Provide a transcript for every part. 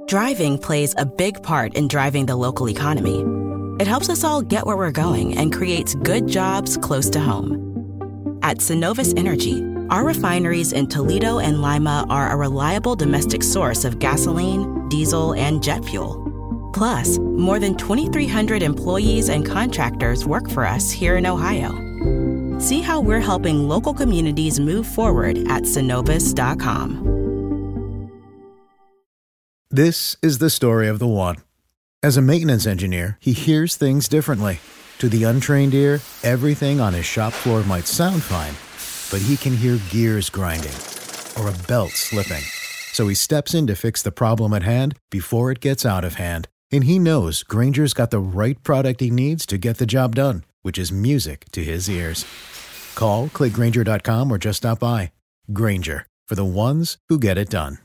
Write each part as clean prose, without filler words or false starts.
Driving plays a big part in driving the local economy. It helps us all get where we're going and creates good jobs close to home. At Synovus Energy, our refineries in Toledo and Lima are a reliable domestic source of gasoline, diesel, and jet fuel. Plus, more than 2,300 employees and contractors work for us here in Ohio. See how we're helping local communities move forward at Synovus.com. This is the story of the one. As a maintenance engineer, he hears things differently. To the untrained ear, everything on his shop floor might sound fine, but he can hear gears grinding or a belt slipping. So he steps in to fix the problem at hand before it gets out of hand. And he knows Grainger's got the right product he needs to get the job done, which is music to his ears. Call, click Grainger.com, or just stop by. Grainger, for the ones who get it done.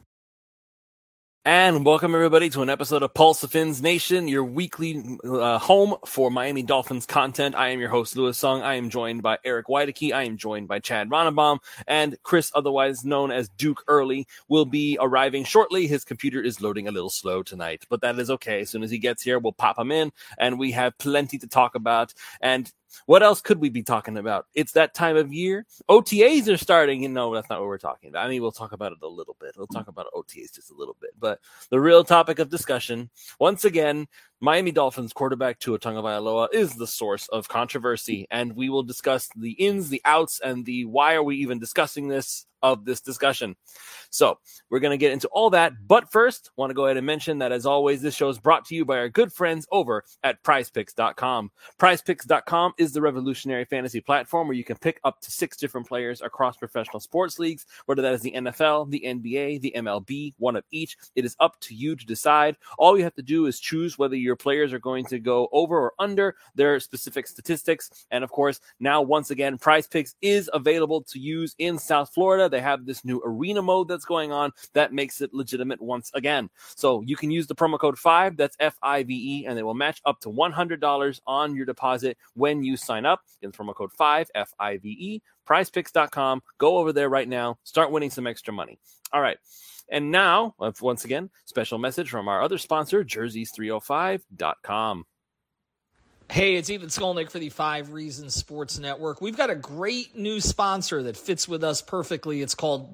And welcome, everybody, to an episode of Pulse of Fins Nation, your weekly home for Miami Dolphins content. I am your host, Louis Sung. I am joined by Eric Weideke. I am joined by Chad Ronnebaum. And Chris, otherwise known as Duke Early, will be arriving shortly. His computer is loading a little slow tonight, but that is okay. As soon as he gets here, we'll pop him in, and we have plenty to talk about. And what else could we be talking about? It's that time of year. OTAs are starting. No, that's not what we're talking about. I mean, we'll talk about it a little bit. We'll talk about OTAs just a little bit. But the real topic of discussion, once again, Miami Dolphins quarterback Tua Tagovailoa is the source of controversy, and we will discuss the ins, the outs, and the why are we even discussing this of this discussion. So we're going to get into all that. But first, want to go ahead and mention that, as always, this show is brought to you by our good friends over at PrizePicks.com. PrizePicks.com is the revolutionary fantasy platform where you can pick up to 6 different players across professional sports leagues, whether that is the NFL, the NBA, the MLB, one of each. It is up to you to decide. All you have to do is choose whether your players are going to go over or under their specific statistics. And of course, now once again, PrizePicks is available to use in South Florida. They have this new arena mode that's going on that makes it legitimate once again. So you can use the promo code 5, that's FIVE, and they will match up to $100 on your deposit when you sign up. In the promo code 5, FIVE, prizepicks.com. Go over there right now. Start winning some extra money. All right. And now, once again, special message from our other sponsor, jerseys305.com. Hey, it's Ethan Skolnick for the 5 Reasons Sports Network. We've got a great new sponsor that fits with us perfectly. It's called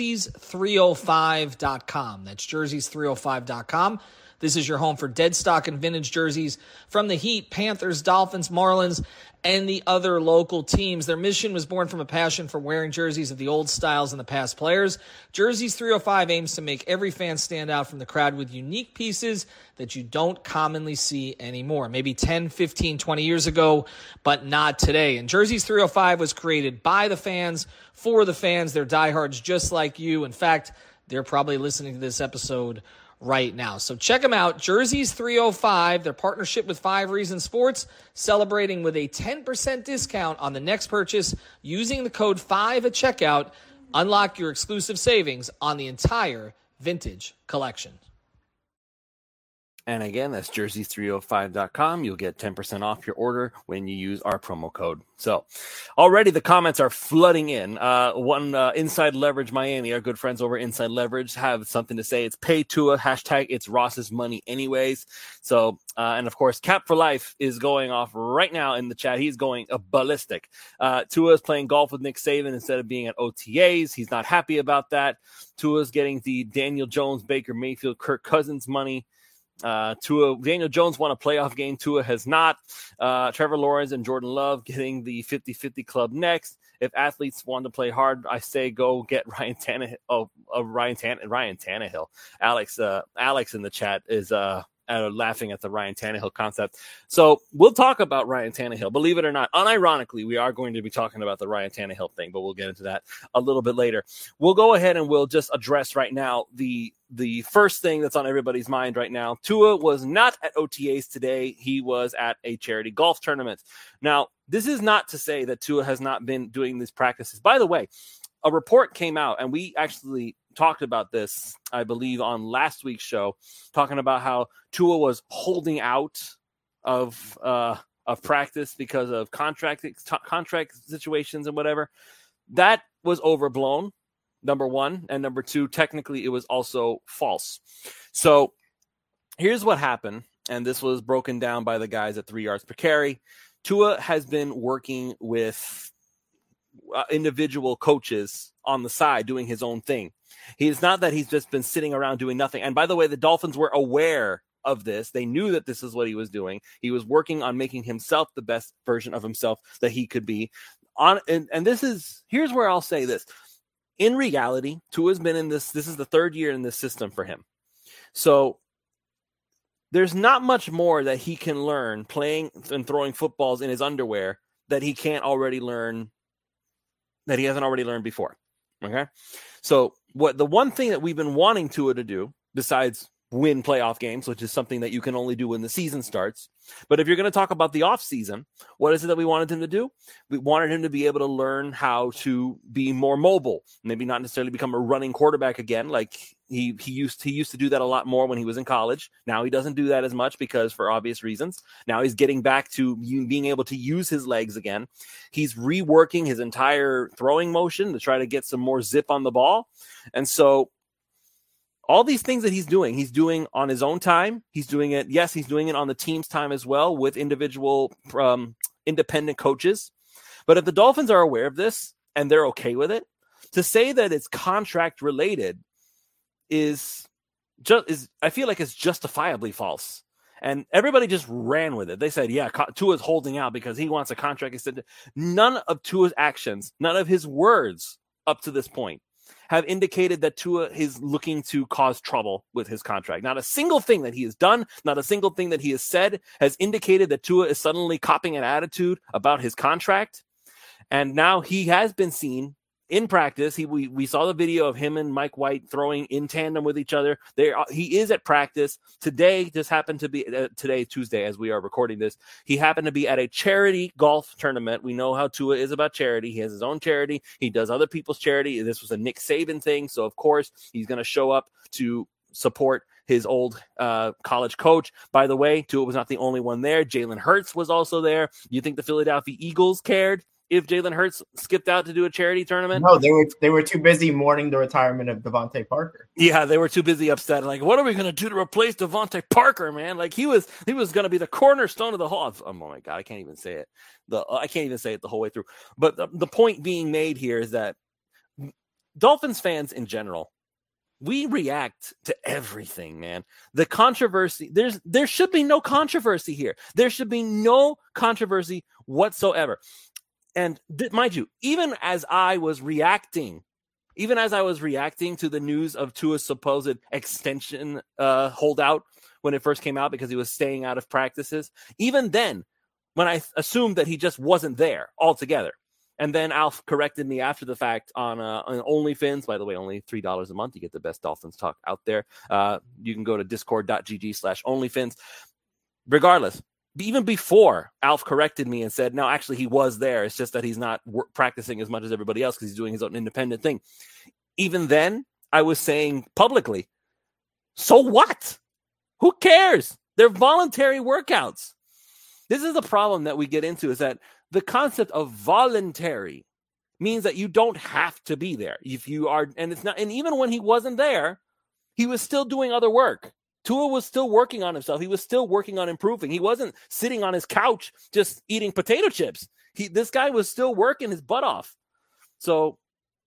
jerseys305.com. That's jerseys305.com. This is your home for dead stock and vintage jerseys from the Heat, Panthers, Dolphins, Marlins, and the other local teams. Their mission was born from a passion for wearing jerseys of the old styles and the past players. Jerseys 305 aims to make every fan stand out from the crowd with unique pieces that you don't commonly see anymore. Maybe 10, 15, 20 years ago, but not today. And Jerseys 305 was created by the fans, for the fans. They're diehards just like you. In fact, they're probably listening to this episode right now. So check them out, Jerseys 305, their partnership with 5 Reasons Sports, celebrating with a 10% discount on the next purchase using the code 5 at checkout. Unlock your exclusive savings on the entire vintage collection. And again, that's jerseys305.com. You'll get 10% off your order when you use our promo code. So already the comments are flooding in. One Inside Leverage Miami, our good friends over Inside Leverage, have something to say. It's pay Tua, hashtag it's Ross's money anyways. So, and of course, Cap for Life is going off right now in the chat. He's going ballistic. Tua is playing golf with Nick Saban instead of being at OTAs. He's not happy about that. Tua's getting the Daniel Jones, Baker Mayfield, Kirk Cousins money. Daniel Jones won a playoff game. Tua has not. Trevor Lawrence and Jordan Love getting the 50-50 club next. If athletes want to play hard, I say go get Ryan Tannehill. Ryan Tannehill. Alex in the chat is laughing at the Ryan Tannehill concept. So we'll talk about Ryan Tannehill. Believe it or not, unironically, we are going to be talking about the Ryan Tannehill thing, but we'll get into that a little bit later. We'll go ahead and we'll just address right now the first thing that's on everybody's mind right now. Tua was not at OTAs today. He was at a charity golf tournament. Now, this is not to say that Tua has not been doing these practices. By the way, a report came out, and we actually talked about this, I believe, on last week's show, talking about how Tua was holding out of practice because of contract situations and whatever. That was overblown, number one. And number two, technically, it was also false. So here's what happened, and this was broken down by the guys at 3 yards per carry. Tua has been working with individual coaches on the side doing his own thing. It's not that he's just been sitting around doing nothing. And by the way, the Dolphins were aware of this. They knew that this is what he was doing. He was working on making himself the best version of himself that he could be. Here's where I'll say this. In reality, Tua's been in this is the 3rd year in this system for him. So there's not much more that he can learn playing and throwing footballs in his underwear that he can't already learn, that he hasn't already learned before. Okay. So the one thing that we've been wanting Tua to do, besides win playoff games, which is something that you can only do when the season starts. But if you're going to talk about the off season, what is it that we wanted him to do? We wanted him to be able to learn how to be more mobile, maybe not necessarily become a running quarterback again. Like he used to do that a lot more when he was in college. Now he doesn't do that as much because for obvious reasons. Now he's getting back to being able to use his legs again. He's reworking his entire throwing motion to try to get some more zip on the ball. And so all these things that he's doing on his own time. He's doing it. Yes, he's doing it on the team's time as well with individual independent coaches. But if the Dolphins are aware of this and they're okay with it, to say that it's contract related I feel like it's justifiably false. And everybody just ran with it. They said, yeah, Tua's holding out because he wants a contract extended. None of Tua's actions, none of his words up to this point have indicated that Tua is looking to cause trouble with his contract. Not a single thing that he has done, not a single thing that he has said has indicated that Tua is suddenly copping an attitude about his contract. And now he has been seen in practice. We saw the video of him and Mike White throwing in tandem with each other. He is at practice. Today just happened to be today, Tuesday, as we are recording this. He happened to be at a charity golf tournament. We know how Tua is about charity. He has his own charity. He does other people's charity. This was a Nick Saban thing. So, of course, he's going to show up to support his old college coach. By the way, Tua was not the only one there. Jalen Hurts was also there. You think the Philadelphia Eagles cared if Jalen Hurts skipped out to do a charity tournament? No, they were too busy mourning the retirement of Devontae Parker. Yeah, they were too busy upset. Like, what are we going to do to replace Devontae Parker, man? Like, he was going to be the cornerstone of the whole. Oh my God, I can't even say it. I can't even say it the whole way through. But the point being made here is that Dolphins fans in general, we react to everything, man. The controversy, there should be no controversy here. There should be no controversy whatsoever. And mind you, even as I was reacting to the news of Tua's supposed extension holdout when it first came out because he was staying out of practices, even then, when I assumed that he just wasn't there altogether. And then Alf corrected me after the fact on OnlyFins. By the way, only $3 a month. You get the best Dolphins talk out there. You can go to discord.gg/OnlyFins. Regardless, even before Alf corrected me and said, no, actually he was there. It's just that he's not practicing as much as everybody else because he's doing his own independent thing. Even then, I was saying publicly, so what? Who cares? They're voluntary workouts. This is the problem that we get into, is that the concept of voluntary means that you don't have to be there. If you are, and it's not, and even when he wasn't there, he was still doing other work. Tua was still working on himself. He was still working on improving. He wasn't sitting on his couch just eating potato chips. This guy was still working his butt off. So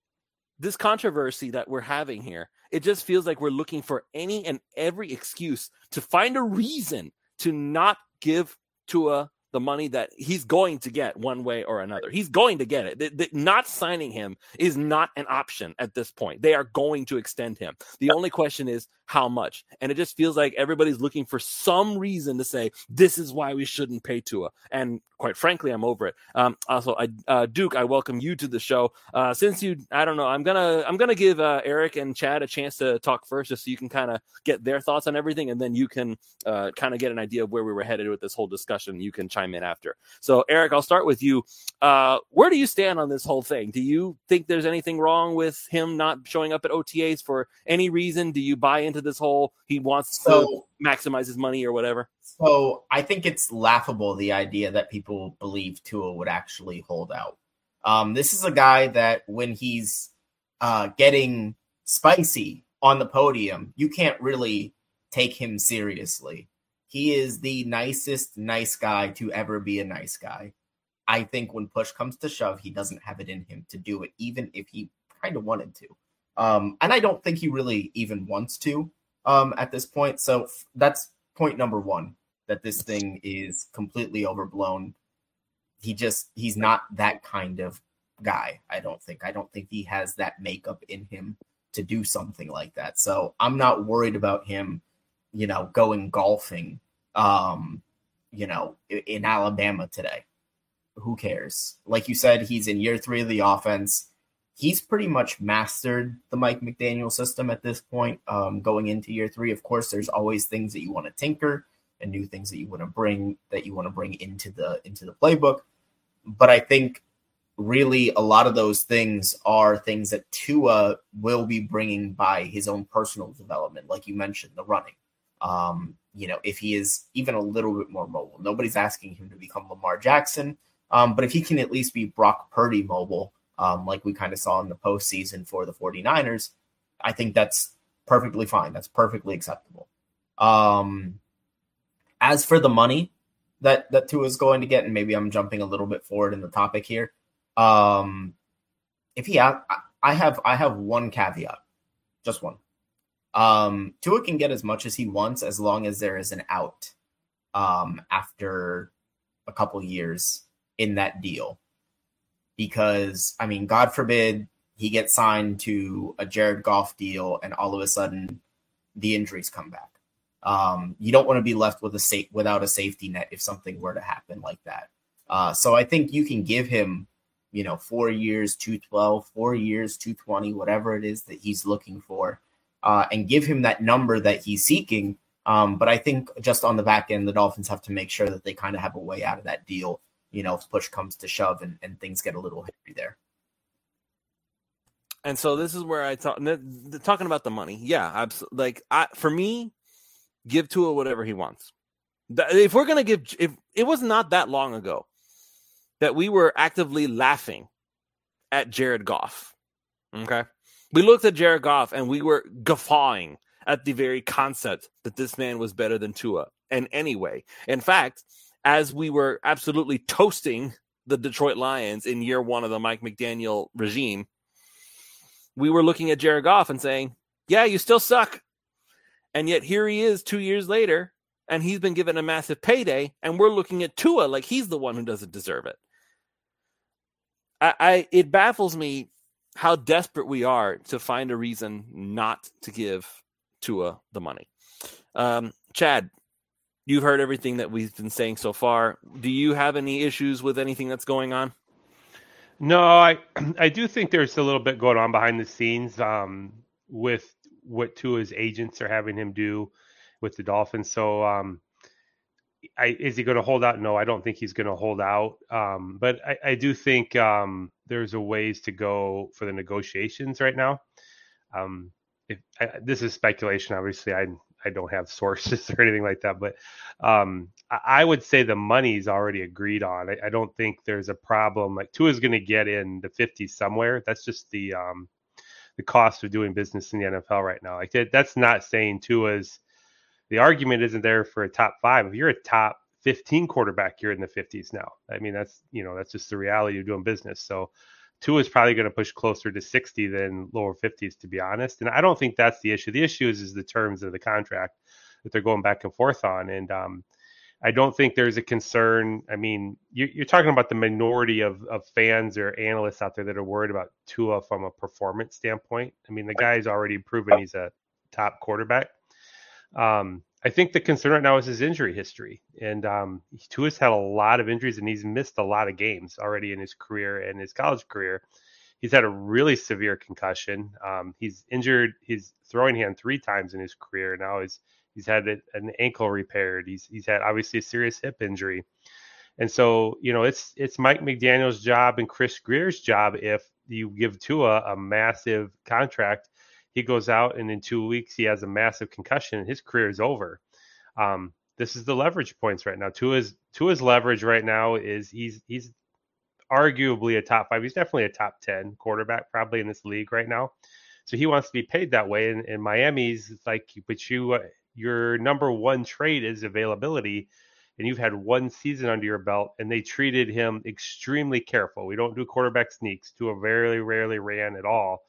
this controversy that we're having here, it just feels like we're looking for any and every excuse to find a reason to not give Tua the money that he's going to get one way or another. He's going to get it. Not signing him is not an option at this point. They are going to extend him. The only question is how much. And it just feels like everybody's looking for some reason to say, this is why we shouldn't pay Tua. And quite frankly, I'm over it. Also, Duke, I welcome you to the show. Since I don't know, I'm gonna give Eric and Chad a chance to talk first, just so you can kind of get their thoughts on everything, and then you can kind of get an idea of where we were headed with this whole discussion. You can chime in after. So, Eric, I'll start with you. Where do you stand on this whole thing? Do you think there's anything wrong with him not showing up at OTAs for any reason? Do you buy into this whole he wants to maximize his money or whatever? So I think it's laughable, the idea that people believe Tua would actually hold out. This is a guy that when he's getting spicy on the podium, you can't really take him seriously. He is the nicest nice guy to ever be a nice guy. I think when push comes to shove, he doesn't have it in him to do it, even if he kind of wanted to. And I don't think he really even wants to at this point. So that's point number one, that this thing is completely overblown. He's not that kind of guy, I don't think. I don't think he has that makeup in him to do something like that. So I'm not worried about him, going golfing, in Alabama today. Who cares? Like you said, he's in year 3 of the offense. He's pretty much mastered the Mike McDaniel system at this point. Going into year 3, of course, there's always things that you want to tinker and new things that you want to bring into the playbook. But I think really a lot of those things are things that Tua will be bringing by his own personal development, like you mentioned, the running. If he is even a little bit more mobile, nobody's asking him to become Lamar Jackson. But if he can at least be Brock Purdy mobile, like we kind of saw in the postseason for the 49ers, I think that's perfectly fine. That's perfectly acceptable. As for the money that Tua is going to get, and maybe I'm jumping a little bit forward in the topic here. I have one caveat, just one. Tua can get as much as he wants as long as there is an out after a couple years in that deal. Because, God forbid he gets signed to a Jared Goff deal and all of a sudden the injuries come back. You don't want to be left without a safety net if something were to happen like that. So I think you can give him, 4 years, 212, 4 years, 220, whatever it is that he's looking for, and give him that number that he's seeking. But I think just on the back end, the Dolphins have to make sure that they kind of have a way out of that deal, if push comes to shove and things get a little hairy there. And so this is where I talking about the money. Yeah, absolutely. For me, give Tua whatever he wants. If we're going to if it was not that long ago that we were actively laughing at Jared Goff. Okay. We looked at Jared Goff and we were guffawing at the very concept that this man was better than Tua in any way. In fact, as we were absolutely toasting the Detroit Lions in year 1 of the Mike McDaniel regime, we were looking at Jared Goff and saying, yeah, you still suck. And yet here he is 2 years later, and he's been given a massive payday, and we're looking at Tua like he's the one who doesn't deserve it. It baffles me how desperate we are to find a reason not to give Tua the money. Chad, you've heard everything that we've been saying so far. Do you have any issues with anything that's going on? No, I do think there's a little bit going on behind the scenes with what Tua's agents are having him do with the Dolphins. So is he going to hold out? No, I don't think he's going to hold out. But I do think there's a ways to go for the negotiations right now. This is speculation. Obviously, I don't have sources or anything like that. But I would say the money's already agreed on. I don't think there's a problem. Like Tua's going to get in the 50s somewhere. That's just the cost of doing business in the NFL right now. Like that's not saying Tua's. The argument isn't there for a top 5. If you're a top 15 quarterback, you're in the 50s now. That's just the reality of doing business. So Tua is probably going to push closer to 60 than lower 50s, to be honest. And I don't think that's the issue. The issue is the terms of the contract that they're going back and forth on. And I don't think there's a concern. You're talking about the minority of fans or analysts out there that are worried about Tua from a performance standpoint. The guy's already proven he's a top quarterback. I think the concern right now is his injury history. And Tua's had a lot of injuries, and he's missed a lot of games already in his career and his college career. He's had a really severe concussion. He's injured his throwing hand 3 times in his career. Now he's had an ankle repaired. He's had obviously a serious hip injury. And so, it's Mike McDaniel's job and Chris Greer's job. If you give Tua a massive contract, he goes out and in 2 weeks he has a massive concussion and his career is over. This is the leverage points right now. Tua's leverage right now is he's arguably a top 5. He's definitely a top 10 quarterback probably in this league right now. So he wants to be paid that way. And Miami's like, but you your number one trait is availability, and you've had one season under your belt, and they treated him extremely careful. We don't do quarterback sneaks. Tua very rarely ran at all.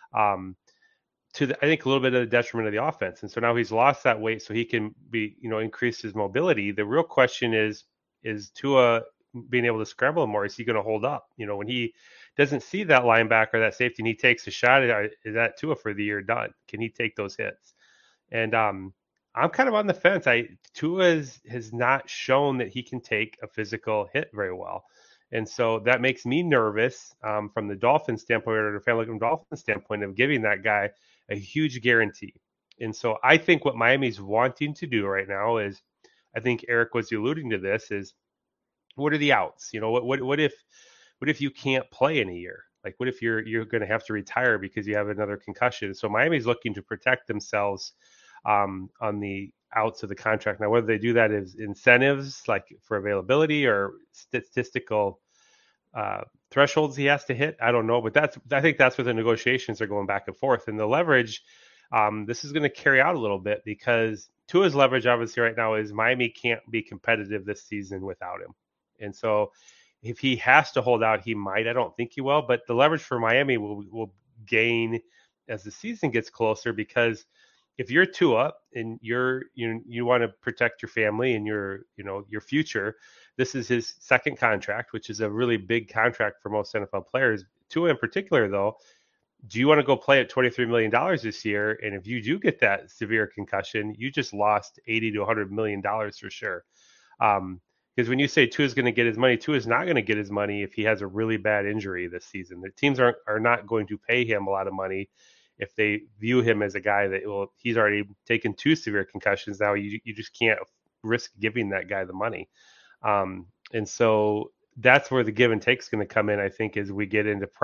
I think a little bit of the detriment of the offense. And so now he's lost that weight so he can be, increase his mobility. The real question is Tua being able to scramble more? Is he going to hold up? When he doesn't see that linebacker, that safety, and he takes a shot, is that Tua for the year done? Can he take those hits? And I'm kind of on the fence. Tua has not shown that he can take a physical hit very well. And so that makes me nervous from the Dolphins standpoint, or the family from Dolphins standpoint, of giving that guy a huge guarantee. And so I think what Miami's wanting to do right now is, I think Eric was alluding to this, is what are the outs? What if you can't play in a year? Like, what if you're going to have to retire because you have another concussion? So Miami's looking to protect themselves on the outs of the contract. Now, whether they do that is incentives, like for availability, or statistical thresholds he has to hit, I don't know. But I think that's where the negotiations are going back and forth. And the leverage, this is going to carry out a little bit, because Tua's leverage obviously right now is Miami can't be competitive this season without him. And so if he has to hold out, he might. I don't think he will. But the leverage for Miami will gain as the season gets closer, because if you're Tua and you want to protect your family and your future, this is his second contract, which is a really big contract for most NFL players. Tua in particular, though, do you want to go play at $23 million this year? And if you do get that severe concussion, you just lost $80 to $100 million for sure. Because when you say Tua's going to get his money, Tua's not going to get his money if he has a really bad injury this season. The teams are not going to pay him a lot of money if they view him as a guy that he's already taken 2 severe concussions. Now you just can't risk giving that guy the money. And so that's where the give and take is going to come in, I think, as we get into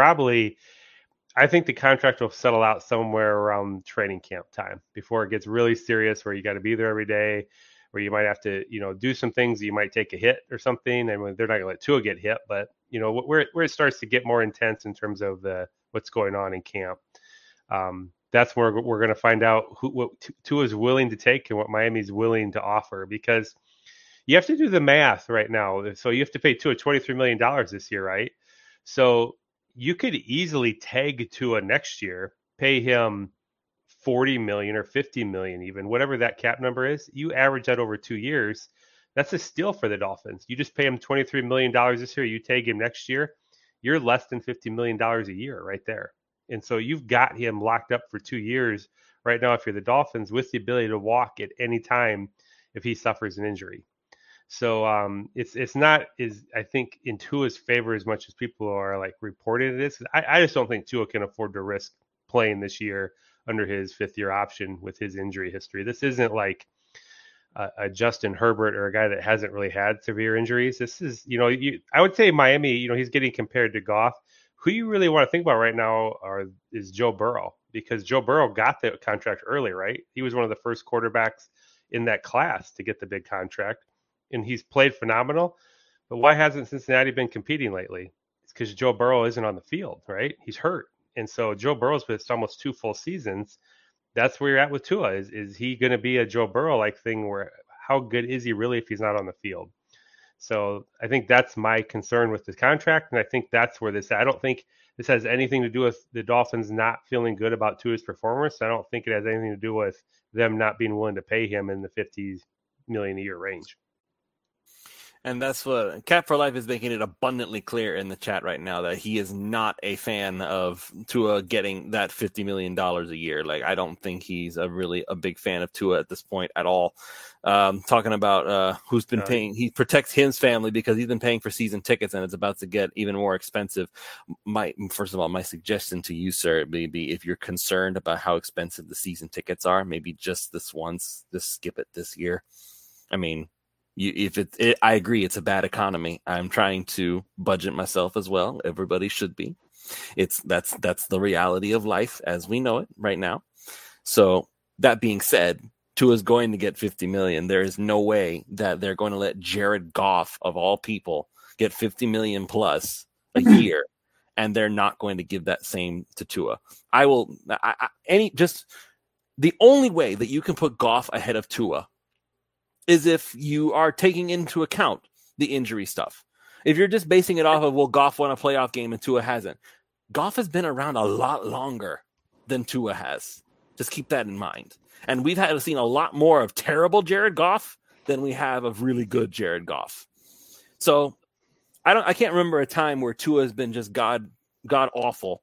I think the contract will settle out somewhere around training camp time before it gets really serious, where you got to be there every day, where you might have to, do some things. You might take a hit or something, and they're not going to let Tua get hit, but where it starts to get more intense in terms of what's going on in camp. That's where we're going to find out what Tua is willing to take and what Miami's willing to offer, because you have to do the math right now. So you have to pay Tua $23 million this year, right? So you could easily tag Tua next year, pay him $40 million or $50 million, even whatever that cap number is. You average that over 2 years. That's a steal for the Dolphins. You just pay him $23 million this year. You tag him next year. You're less than $50 million a year right there. And so you've got him locked up for 2 years right now if you're the Dolphins, with the ability to walk at any time if he suffers an injury. So it's not, I think, in Tua's favor as much as people are like reporting it is. I just don't think Tua can afford to risk playing this year under his 5th-year option with his injury history. This isn't like a Justin Herbert or a guy that hasn't really had severe injuries. This is, I would say Miami, he's getting compared to Goff. Who you really want to think about right now is Joe Burrow, because Joe Burrow got the contract early, right? He was one of the first quarterbacks in that class to get the big contract, and he's played phenomenal. But why hasn't Cincinnati been competing lately? It's because Joe Burrow isn't on the field, right? He's hurt. And so Joe Burrow's missed almost 2 full seasons. That's where you're at with Tua. Is he going to be a Joe Burrow-like thing where how good is he really if he's not on the field? So I think that's my concern with the contract, and I think that's where I don't think this has anything to do with the Dolphins not feeling good about Tua's performance. I don't think it has anything to do with them not being willing to pay him in the $50 million a year range. And that's what Cap for Life is making it abundantly clear in the chat right now, that he is not a fan of Tua getting that $50 million a year. Like, I don't think he's really a big fan of Tua at this point at all. Talking about who's been paying, he protects his family because he's been paying for season tickets, and it's about to get even more expensive. First of all, my suggestion to you, sir, maybe if you're concerned about how expensive the season tickets are, maybe just this once, just skip it this year. I mean, I agree, it's a bad economy. I'm trying to budget myself as well. Everybody should be. That's the reality of life as we know it right now. So that being said, Tua's going to get $50 million. There is no way that they're going to let Jared Goff, of all people, get $50 million plus a year, and they're not going to give that same to Tua. The only way that you can put Goff ahead of Tua is if you are taking into account the injury stuff. If you're just basing it off of, well, Goff won a playoff game and Tua hasn't. Goff has been around a lot longer than Tua has. Just keep that in mind. And we've seen a lot more of terrible Jared Goff than we have of really good Jared Goff. So I can't remember a time where Tua has been just god awful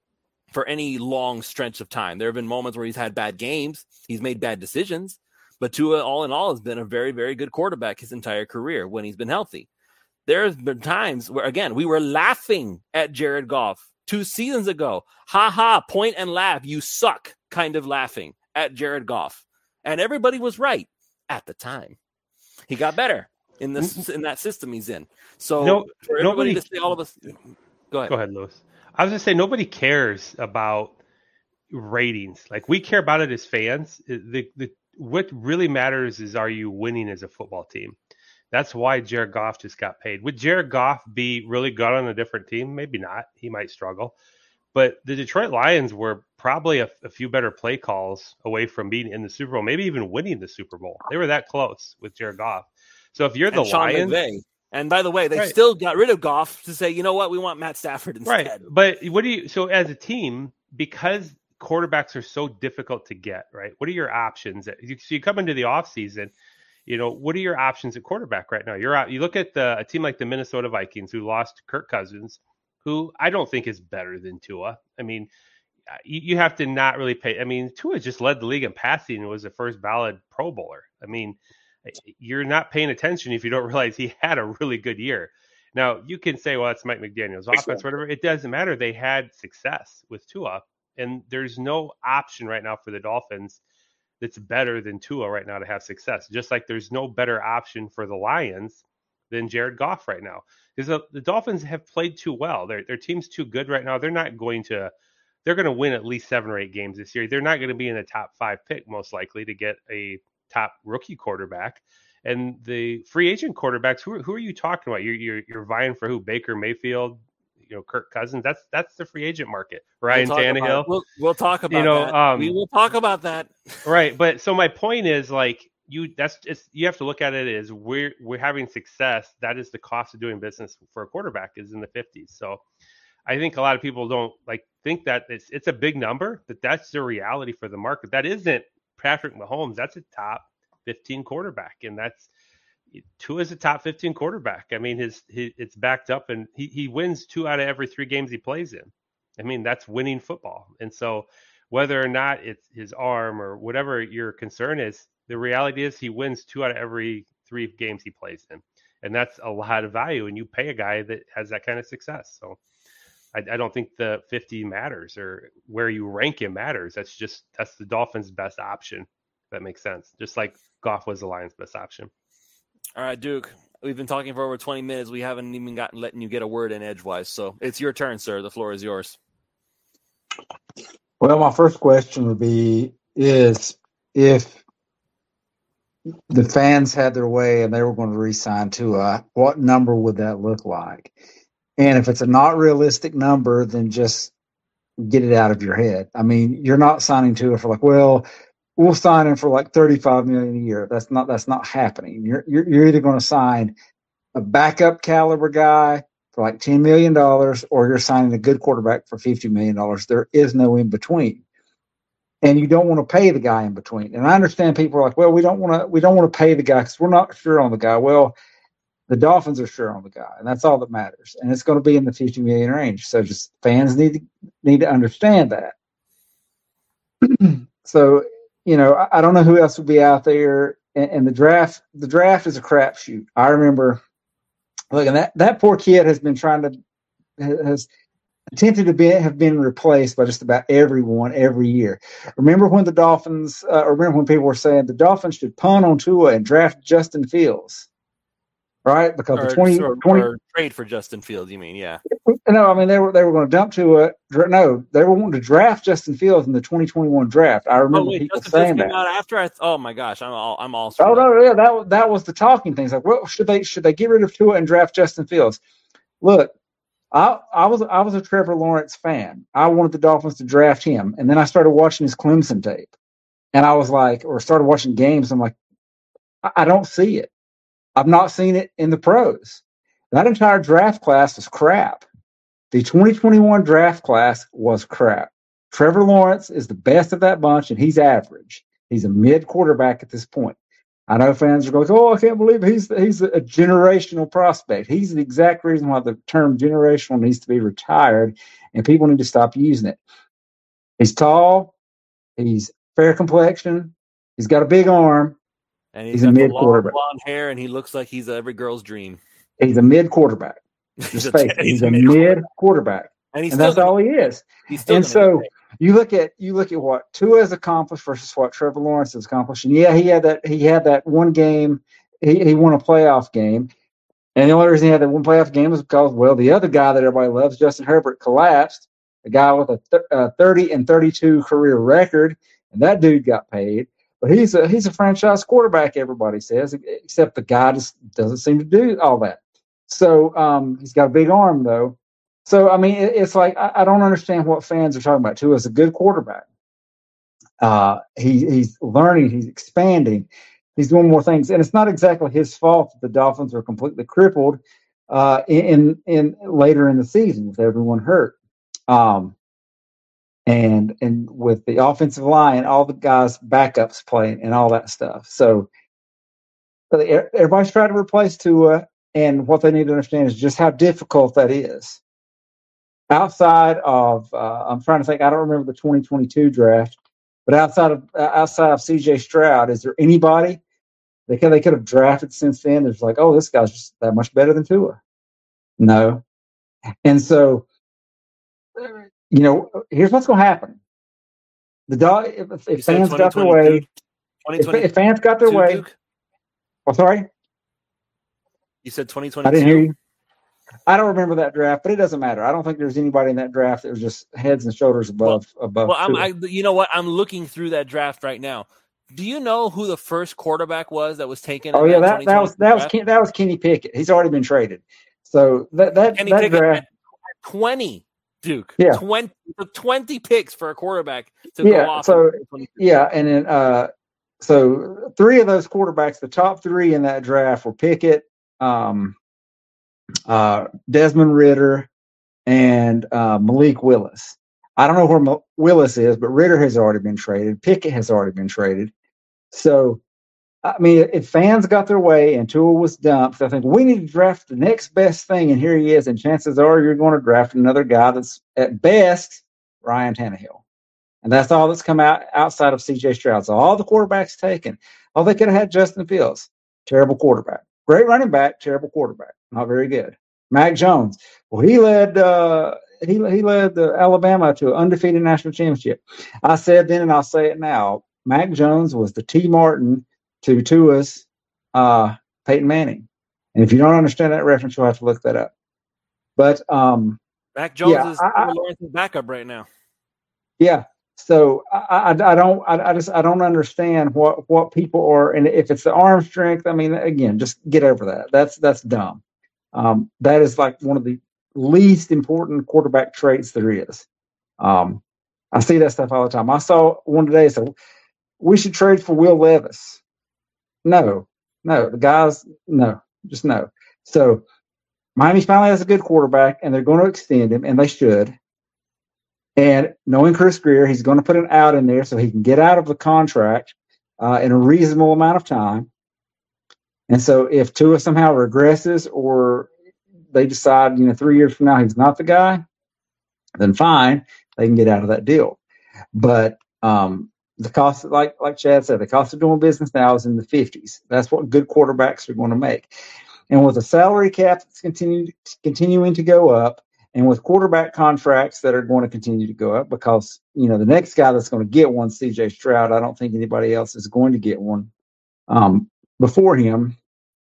for any long stretch of time. There have been moments where he's had bad games, he's made bad decisions, but Tua, all in all, has been a very, very good quarterback his entire career when he's been healthy. There's been times where, again, we were laughing at Jared Goff 2 seasons ago. Ha ha, point and laugh, you suck, kind of laughing at Jared Goff. And everybody was right at the time. He got better in that system he's in. So for everybody to say all of us, go ahead, Lewis. I was going to say, nobody cares about ratings. Like, we care about it as fans. What really matters is, are you winning as a football team? That's why Jared Goff just got paid. Would Jared Goff be really good on a different team? Maybe not. He might struggle. But the Detroit Lions were probably a few better play calls away from being in the Super Bowl, maybe even winning the Super Bowl. They were that close with Jared Goff. So if you're the Lions... McVay. And by the way, they still got rid of Goff to say, you know what, we want Matt Stafford instead. Right. But so as a team, because quarterbacks are so difficult to get, right? What are your options? So you come into the offseason, what are your options at quarterback right now? You look at a team like the Minnesota Vikings, who lost Kirk Cousins, who I don't think is better than Tua. I mean, you have to not really pay. I mean, Tua just led the league in passing and was the first ballot Pro Bowler. I mean, you're not paying attention if you don't realize he had a really good year. Now, you can say, well, it's Mike McDaniel's offense, whatever. It doesn't matter. They had success with Tua, and there's no option right now for the Dolphins that's better than Tua right now to have success. Just like there's no better option for the Lions than Jared Goff right now. Because the Dolphins have played too well. Their team's too good right now. They're going to win at least 7 or 8 games this year. They're not going to be in the top 5 pick, most likely, to get a top rookie quarterback. And the free agent quarterbacks, who are you talking about? You're vying for who? Baker Mayfield, Kirk Cousins. That's the free agent market. Ryan Tannehill. We'll talk about that. We will talk about that. Right. But so my point is, like, you have to look at it as we're having success. That is the cost of doing business for a quarterback is in the 50s. So I think a lot of people don't think that it's a big number, but that's the reality for the market. That isn't Patrick Mahomes. That's a top 15 quarterback, and Tua is a top 15 quarterback. I mean, it's backed up, and he wins 2 out of every 3 games he plays in. I mean, that's winning football. And so whether or not it's his arm or whatever your concern is, the reality is he wins 2 out of every 3 games he plays in. And that's a lot of value, and you pay a guy that has that kind of success. So I don't think the 50 matters or where you rank him matters. That's the Dolphins' best option. If that makes sense. Just like Goff was the Lions' best option. All right, Duke, we've been talking for over 20 minutes. We haven't even letting you get a word in edgewise. So it's your turn, sir. The floor is yours. Well, my first question would be is if the fans had their way and they were going to re-sign Tua, what number would that look like? And if it's a not realistic number, then just get it out of your head. I mean, you're not signing Tua for we'll sign him for $35 million a year. That's not happening. You're either going to sign a backup caliber guy for $10 million, or you're signing a good quarterback for $50 million. There is no in between. And you don't want to pay the guy in between. And I understand people are like, well, we don't want to pay the guy because we're not sure on the guy. Well, the Dolphins are sure on the guy, and that's all that matters. And it's going to be in the $50 million range. So just fans need to understand that. So, I don't know who else will be out there. And the draft is a crapshoot. I remember, and that poor kid has been has attempted to have been replaced by just about everyone every year. Remember when when people were saying the Dolphins should punt on Tua and draft Justin Fields? Right, because the 20 trade for Justin Fields, you mean? Yeah. No, I mean they were going to dump Tua. No, they were wanting to draft Justin Fields in the 2021 draft. I remember people saying that. After oh my gosh, I'm all. Oh no, yeah, that was the talking things. Like, well, should they get rid of Tua and draft Justin Fields? Look, I was a Trevor Lawrence fan. I wanted the Dolphins to draft him, and then I started watching his Clemson tape. And I was like, or started watching games. I'm like, I don't see it. I've not seen it in the pros. That entire draft class was crap. The 2021 draft class was crap. Trevor Lawrence is the best of that bunch, and he's average. He's a mid quarterback at this point. I know fans are going, oh, I can't believe he's a generational prospect. He's the exact reason why the term generational needs to be retired, and people need to stop using it. He's tall. He's fair complexion. He's got a big arm. And he's got a mid long quarterback. Blonde hair, and he looks like he's every girl's dream. He's a mid quarterback. Just face it. He's a mid quarterback. And that's all he is. And so you look at what Tua has accomplished versus what Trevor Lawrence has accomplished. And yeah, he had that one game. He won a playoff game. And the only reason he had that one playoff game was because, well, the other guy that everybody loves, Justin Herbert, collapsed. A guy with a 30-32 career record, and that dude got paid. But he's a franchise quarterback, everybody says, except the guy just doesn't seem to do all that. So he's got a big arm, though. So, I mean, it's like I don't understand what fans are talking about. Tua is a good quarterback. He's learning. He's expanding. He's doing more things. And it's not exactly his fault that the Dolphins are completely crippled in later in the season with everyone hurt. And with the offensive line, all the guys' backups playing and all that stuff. So everybody's trying to replace Tua, and what they need to understand is just how difficult that is. Outside of, I'm trying to think, I don't remember the 2022 draft, but outside of C.J. Stroud, is there anybody they could have drafted since then? There's like, oh, this guy's just that much better than Tua. No, and so. Here's what's going to happen. If fans got their way, if fans got their way. Oh, sorry. You said 2022. I didn't hear you. I don't remember that draft, but it doesn't matter. I don't think there's anybody in that draft that was just heads and shoulders above. Well, you know what? I'm looking through that draft right now. Do you know who the first quarterback was that was taken? Oh yeah, that was Kenny Pickett. He's already been traded. So that draft 20. Duke, yeah, 20 picks for a quarterback to go off. So and then so three of those quarterbacks, the top three in that draft were Pickett, Desmond Ridder, and Malik Willis. I don't know where Willis is, but Ridder has already been traded. Pickett has already been traded. So, I mean, if fans got their way and Tua was dumped, I think we need to draft the next best thing, and here he is. And chances are you're going to draft another guy that's at best Ryan Tannehill, and that's all that's come out outside of C.J. Stroud. So all the quarterbacks taken, they could have had Justin Fields, terrible quarterback, great running back, terrible quarterback, not very good. Mac Jones, well, he led Alabama to an undefeated national championship. I said then, and I'll say it now: Mac Jones was the T. Martin to Tua's Peyton Manning. And if you don't understand that reference, you'll have to look that up. But Mac Jones is Lawrence's backup right now. Yeah. So I don't understand what people are, and if it's the arm strength, I mean, again, just get over that. That's dumb. That is like one of the least important quarterback traits there is. I see that stuff all the time. I saw one today. So we should trade for Will Levis. No, the guys, no, just no. So Miami finally has a good quarterback, and they're going to extend him, and they should. And knowing Chris Grier, he's going to put an out in there so he can get out of the contract in a reasonable amount of time. And so if Tua somehow regresses or they decide, 3 years from now he's not the guy, then fine, they can get out of that deal. But the cost, like Chad said, the cost of doing business now is in the 50s. That's what good quarterbacks are going to make. And with a salary cap that's continuing to go up, and with quarterback contracts that are going to continue to go up, because the next guy that's going to get one, C.J. Stroud, I don't think anybody else is going to get one before him,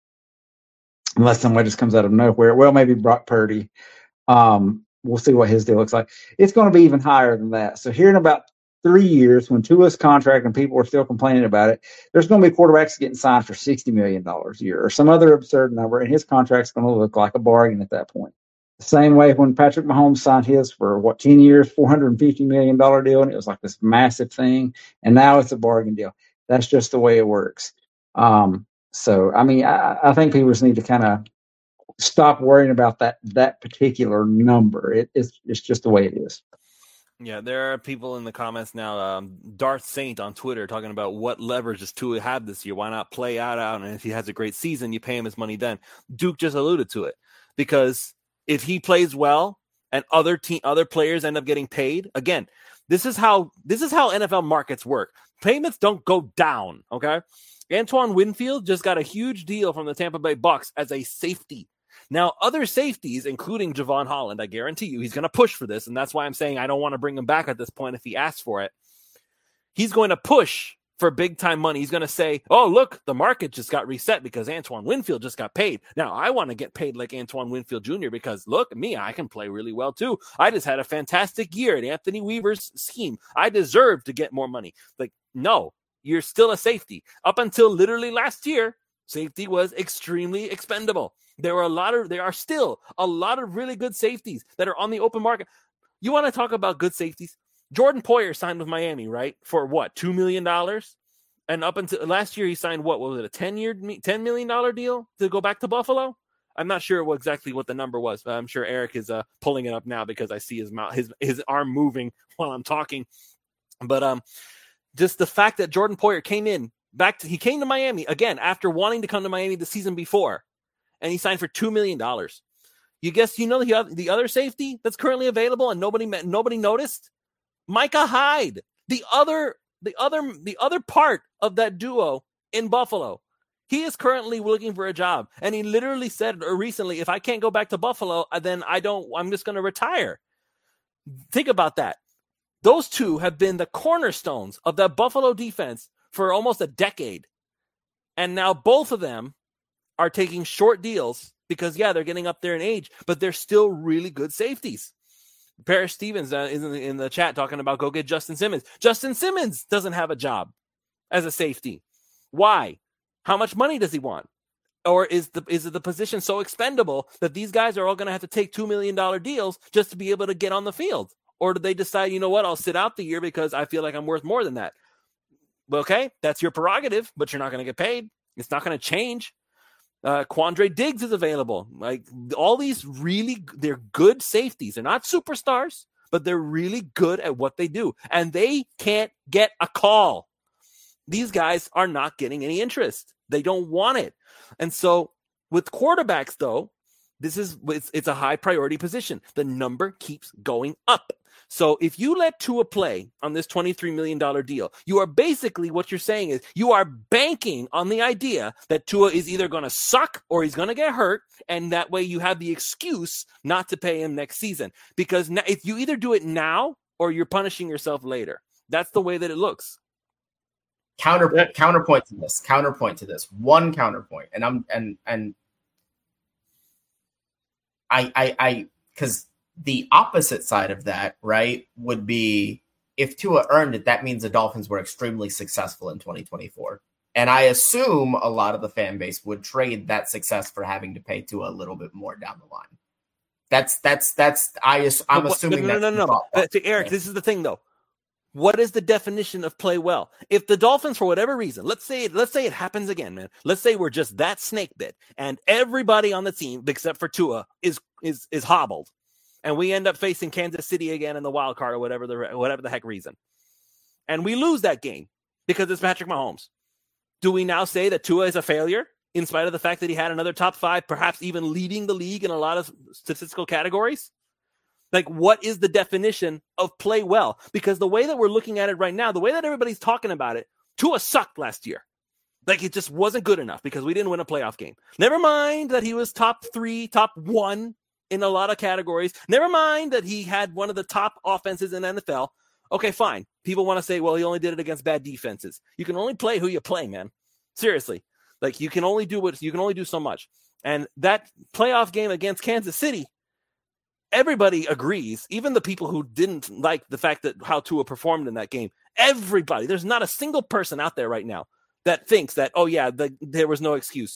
unless somebody just comes out of nowhere. Well, maybe Brock Purdy. We'll see what his deal looks like. It's going to be even higher than that. So here in about 3 years, when Tua's contract and people are still complaining about it, there's going to be quarterbacks getting signed for $60 million a year or some other absurd number, and his contract's going to look like a bargain at that point. Same way when Patrick Mahomes signed his for 10 years, $450 million deal, and it was like this massive thing. And now it's a bargain deal. That's just the way it works. So, I mean, I think people just need to kind of stop worrying about that particular number. It's just the way it is. Yeah, there are people in the comments now. Darth Saint on Twitter talking about what leverage does Tua have this year? Why not play out? And if he has a great season, you pay him his money then. Duke just alluded to it, because if he plays well and other players end up getting paid, again, this is how NFL markets work. Payments don't go down, okay? Antoine Winfield just got a huge deal from the Tampa Bay Bucks as a safety. Now, other safeties, including Javon Holland, I guarantee you he's going to push for this, and that's why I'm saying I don't want to bring him back at this point if he asks for it. He's going to push for big-time money. He's going to say, oh, look, the market just got reset because Antoine Winfield just got paid. Now, I want to get paid like Antoine Winfield Jr. because, look, me, I can play really well too. I just had a fantastic year at Anthony Weaver's scheme. I deserve to get more money. Like, no, you're still a safety. Up until literally last year, safety was extremely expendable. There are still a lot of really good safeties that are on the open market. You want to talk about good safeties? Jordan Poyer signed with Miami, right? For what, $2 million? And up until last year, he signed what was it, a $10 million deal to go back to Buffalo? I'm not sure exactly what the number was, but I'm sure Eric is pulling it up now because I see his arm moving while I'm talking. But just the fact that Jordan Poyer came to Miami again after wanting to come to Miami the season before, and he signed for $2 million. You guess the other safety that's currently available and nobody noticed? Micah Hyde, the other part of that duo in Buffalo. He is currently looking for a job, and he literally said recently, if I can't go back to Buffalo, then I'm just going to retire. Think about that. Those two have been the cornerstones of that Buffalo defense for almost a decade. And now both of them are taking short deals because, yeah, they're getting up there in age, but they're still really good safeties. Parrish Stevens is in the chat talking about go get Justin Simmons. Justin Simmons doesn't have a job as a safety. Why? How much money does he want? Or is the position so expendable that these guys are all going to have to take $2 million deals just to be able to get on the field? Or do they decide, you know what, I'll sit out the year because I feel like I'm worth more than that? Okay, that's your prerogative, but you're not going to get paid. It's not going to change. Quandre Diggs is available. Like all these they're good safeties. They're not superstars, but they're really good at what they do. And they can't get a call. These guys are not getting any interest. They don't want it. And so with quarterbacks, though, it's a high priority position. The number keeps going up. So if you let Tua play on this $23 million deal, you are basically, what you're saying is you are banking on the idea that Tua is either going to suck or he's going to get hurt. And that way you have the excuse not to pay him next season. Because if you either do it now or you're punishing yourself later. That's the way that it looks. Counterpoint to this. One counterpoint. And I because the opposite side of that, right, would be if Tua earned it, that means the Dolphins were extremely successful in 2024. And I assume a lot of the fan base would trade that success for having to pay Tua a little bit more down the line. I'm assuming No. Eric, this is the thing though. What is the definition of play well? If the Dolphins, for whatever reason, let's say it happens again, man. Let's say we're just that snake bit, and everybody on the team except for Tua is hobbled, and we end up facing Kansas City again in the wild card or whatever the heck reason, and we lose that game because it's Patrick Mahomes. Do we now say that Tua is a failure in spite of the fact that he had another top 5, perhaps even leading the league in a lot of statistical categories? Like, what is the definition of play well? Because the way that we're looking at it right now, the way that everybody's talking about it, Tua sucked last year. Like, it just wasn't good enough because we didn't win a playoff game. Never mind that he was top 3, top 1 in a lot of categories. Never mind that he had one of the top offenses in the NFL. Okay, fine. People want to say, well, he only did it against bad defenses. You can only play who you play, man. Seriously. Like, you can only do so much. And that playoff game against Kansas City, everybody agrees, even the people who didn't like the fact that how Tua performed in that game. Everybody, there's not a single person out there right now that thinks that, oh yeah, there was no excuse.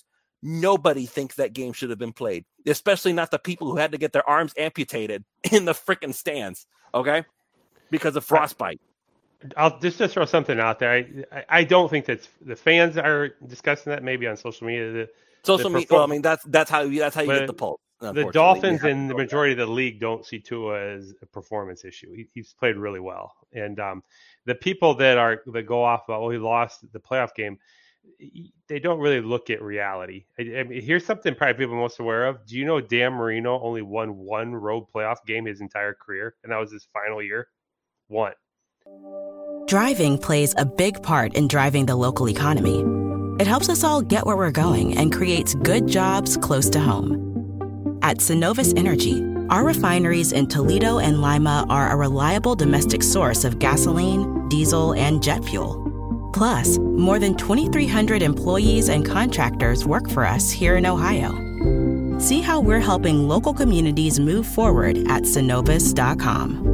nobody thinks that game should have been played, especially not the people who had to get their arms amputated in the freaking stands, okay, because of frostbite. I'll just to throw something out there. I don't think that the fans are discussing that maybe on social media. Social media. Well, I mean, that's how you get the pulse. The Dolphins and the majority of the league don't see Tua as a performance issue. He's played really well, and the people that go off about, he lost the playoff game, they don't really look at reality. I mean, here's something probably people are most aware of. Do you know Dan Marino only won one road playoff game his entire career, and that was his final year? One. Driving plays a big part in driving the local economy. It helps us all get where we're going and creates good jobs close to home. At Synovus Energy, our refineries in Toledo and Lima are a reliable domestic source of gasoline, diesel, and jet fuel. Plus, more than 2,300 employees and contractors work for us here in Ohio. See how we're helping local communities move forward at Synovus.com.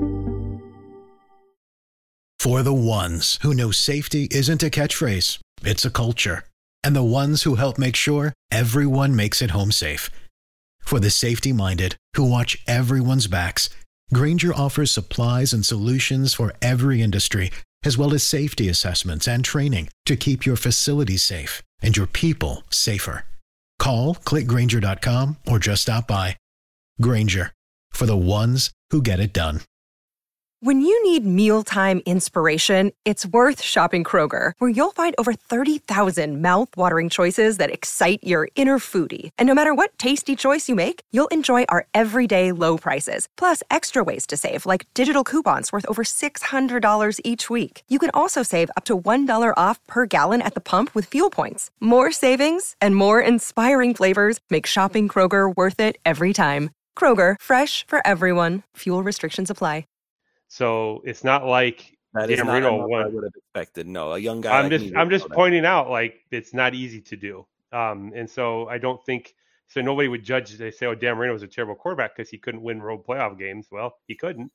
For the ones who know safety isn't a catchphrase, it's a culture. And the ones who help make sure everyone makes it home safe. For the safety-minded who watch everyone's backs, Grainger offers supplies and solutions for every industry, as well as safety assessments and training to keep your facilities safe and your people safer. Call, click Grainger.com, or just stop by. Grainger, for the ones who get it done. When you need mealtime inspiration, it's worth shopping Kroger, where you'll find over 30,000 mouth-watering choices that excite your inner foodie. And no matter what tasty choice you make, you'll enjoy our everyday low prices, plus extra ways to save, like digital coupons worth over $600 each week. You can also save up to $1 off per gallon at the pump with fuel points. More savings and more inspiring flavors make shopping Kroger worth it every time. Kroger, fresh for everyone. Fuel restrictions apply. So it's not like that Dan Marino won. I would have expected. No, a young guy. I'm just pointing out, like, it's not easy to do. And so I don't think so. Nobody would judge. They say, "Oh, Dan Marino was a terrible quarterback because he couldn't win road playoff games." Well, he couldn't.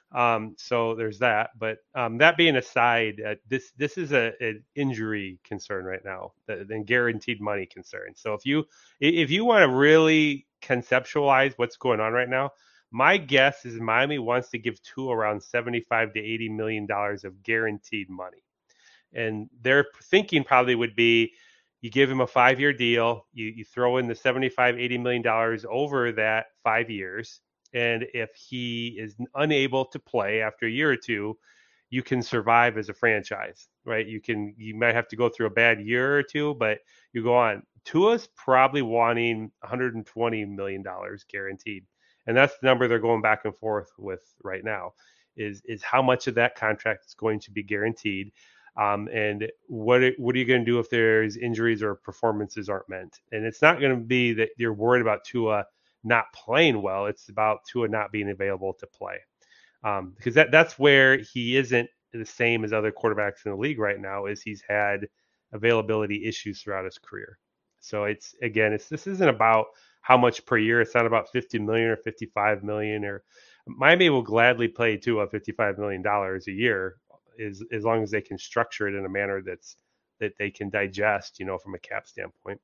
So there's that. But that being aside, this is an injury concern right now, and guaranteed money concern. So if you want to really conceptualize what's going on right now, my guess is Miami wants to give Tua around $75 to $80 million of guaranteed money. And their thinking probably would be, you give him a 5-year deal, you throw in the $75, $80 million over that 5 years. And if he is unable to play after a year or two, you can survive as a franchise, right? You might have to go through a bad year or two, but you go on. Tua's probably wanting $120 million guaranteed. And that's the number they're going back and forth with right now, is how much of that contract is going to be guaranteed, and what are you going to do if there's injuries or performances aren't met? And it's not going to be that you're worried about Tua not playing well. It's about Tua not being available to play, because that's where he isn't the same as other quarterbacks in the league right now, is he's had availability issues throughout his career. So this isn't about how much per year. It's not about $50 million or $55 million, or Miami will gladly pay Tua $55 million a year as long as they can structure it in a manner that they can digest, from a cap standpoint.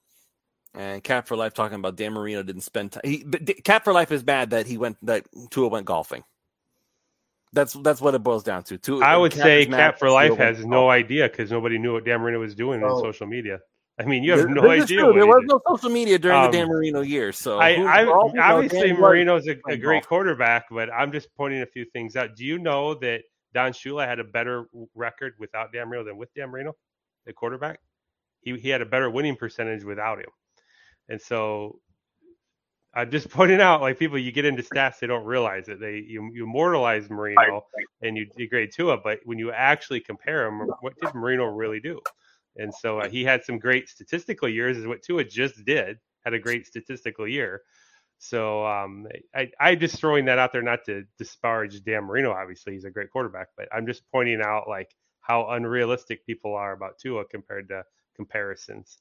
And Cap for Life talking about Dan Marino didn't spend time. Cap for Life is mad that Tua went golfing. That's what it boils down to. I would say Cap for Life has no idea, because nobody knew what Dan Marino was doing on social media. I mean, you have no idea. There was no social media during the Dan Marino years. So obviously Marino's a great quarterback, but I'm just pointing a few things out. Do you know that Don Shula had a better record without Dan Marino than with Dan Marino, the quarterback? He had a better winning percentage without him. And so I'm just pointing out, like, people, you get into stats, they don't realize it. You immortalize Marino and you degrade Tua, but when you actually compare him, what did Marino really do? And so he had some great statistical years, is what Tua just did, had a great statistical year. So I just throwing that out there, not to disparage Dan Marino. Obviously, he's a great quarterback, but I'm just pointing out, like, how unrealistic people are about Tua compared to comparisons.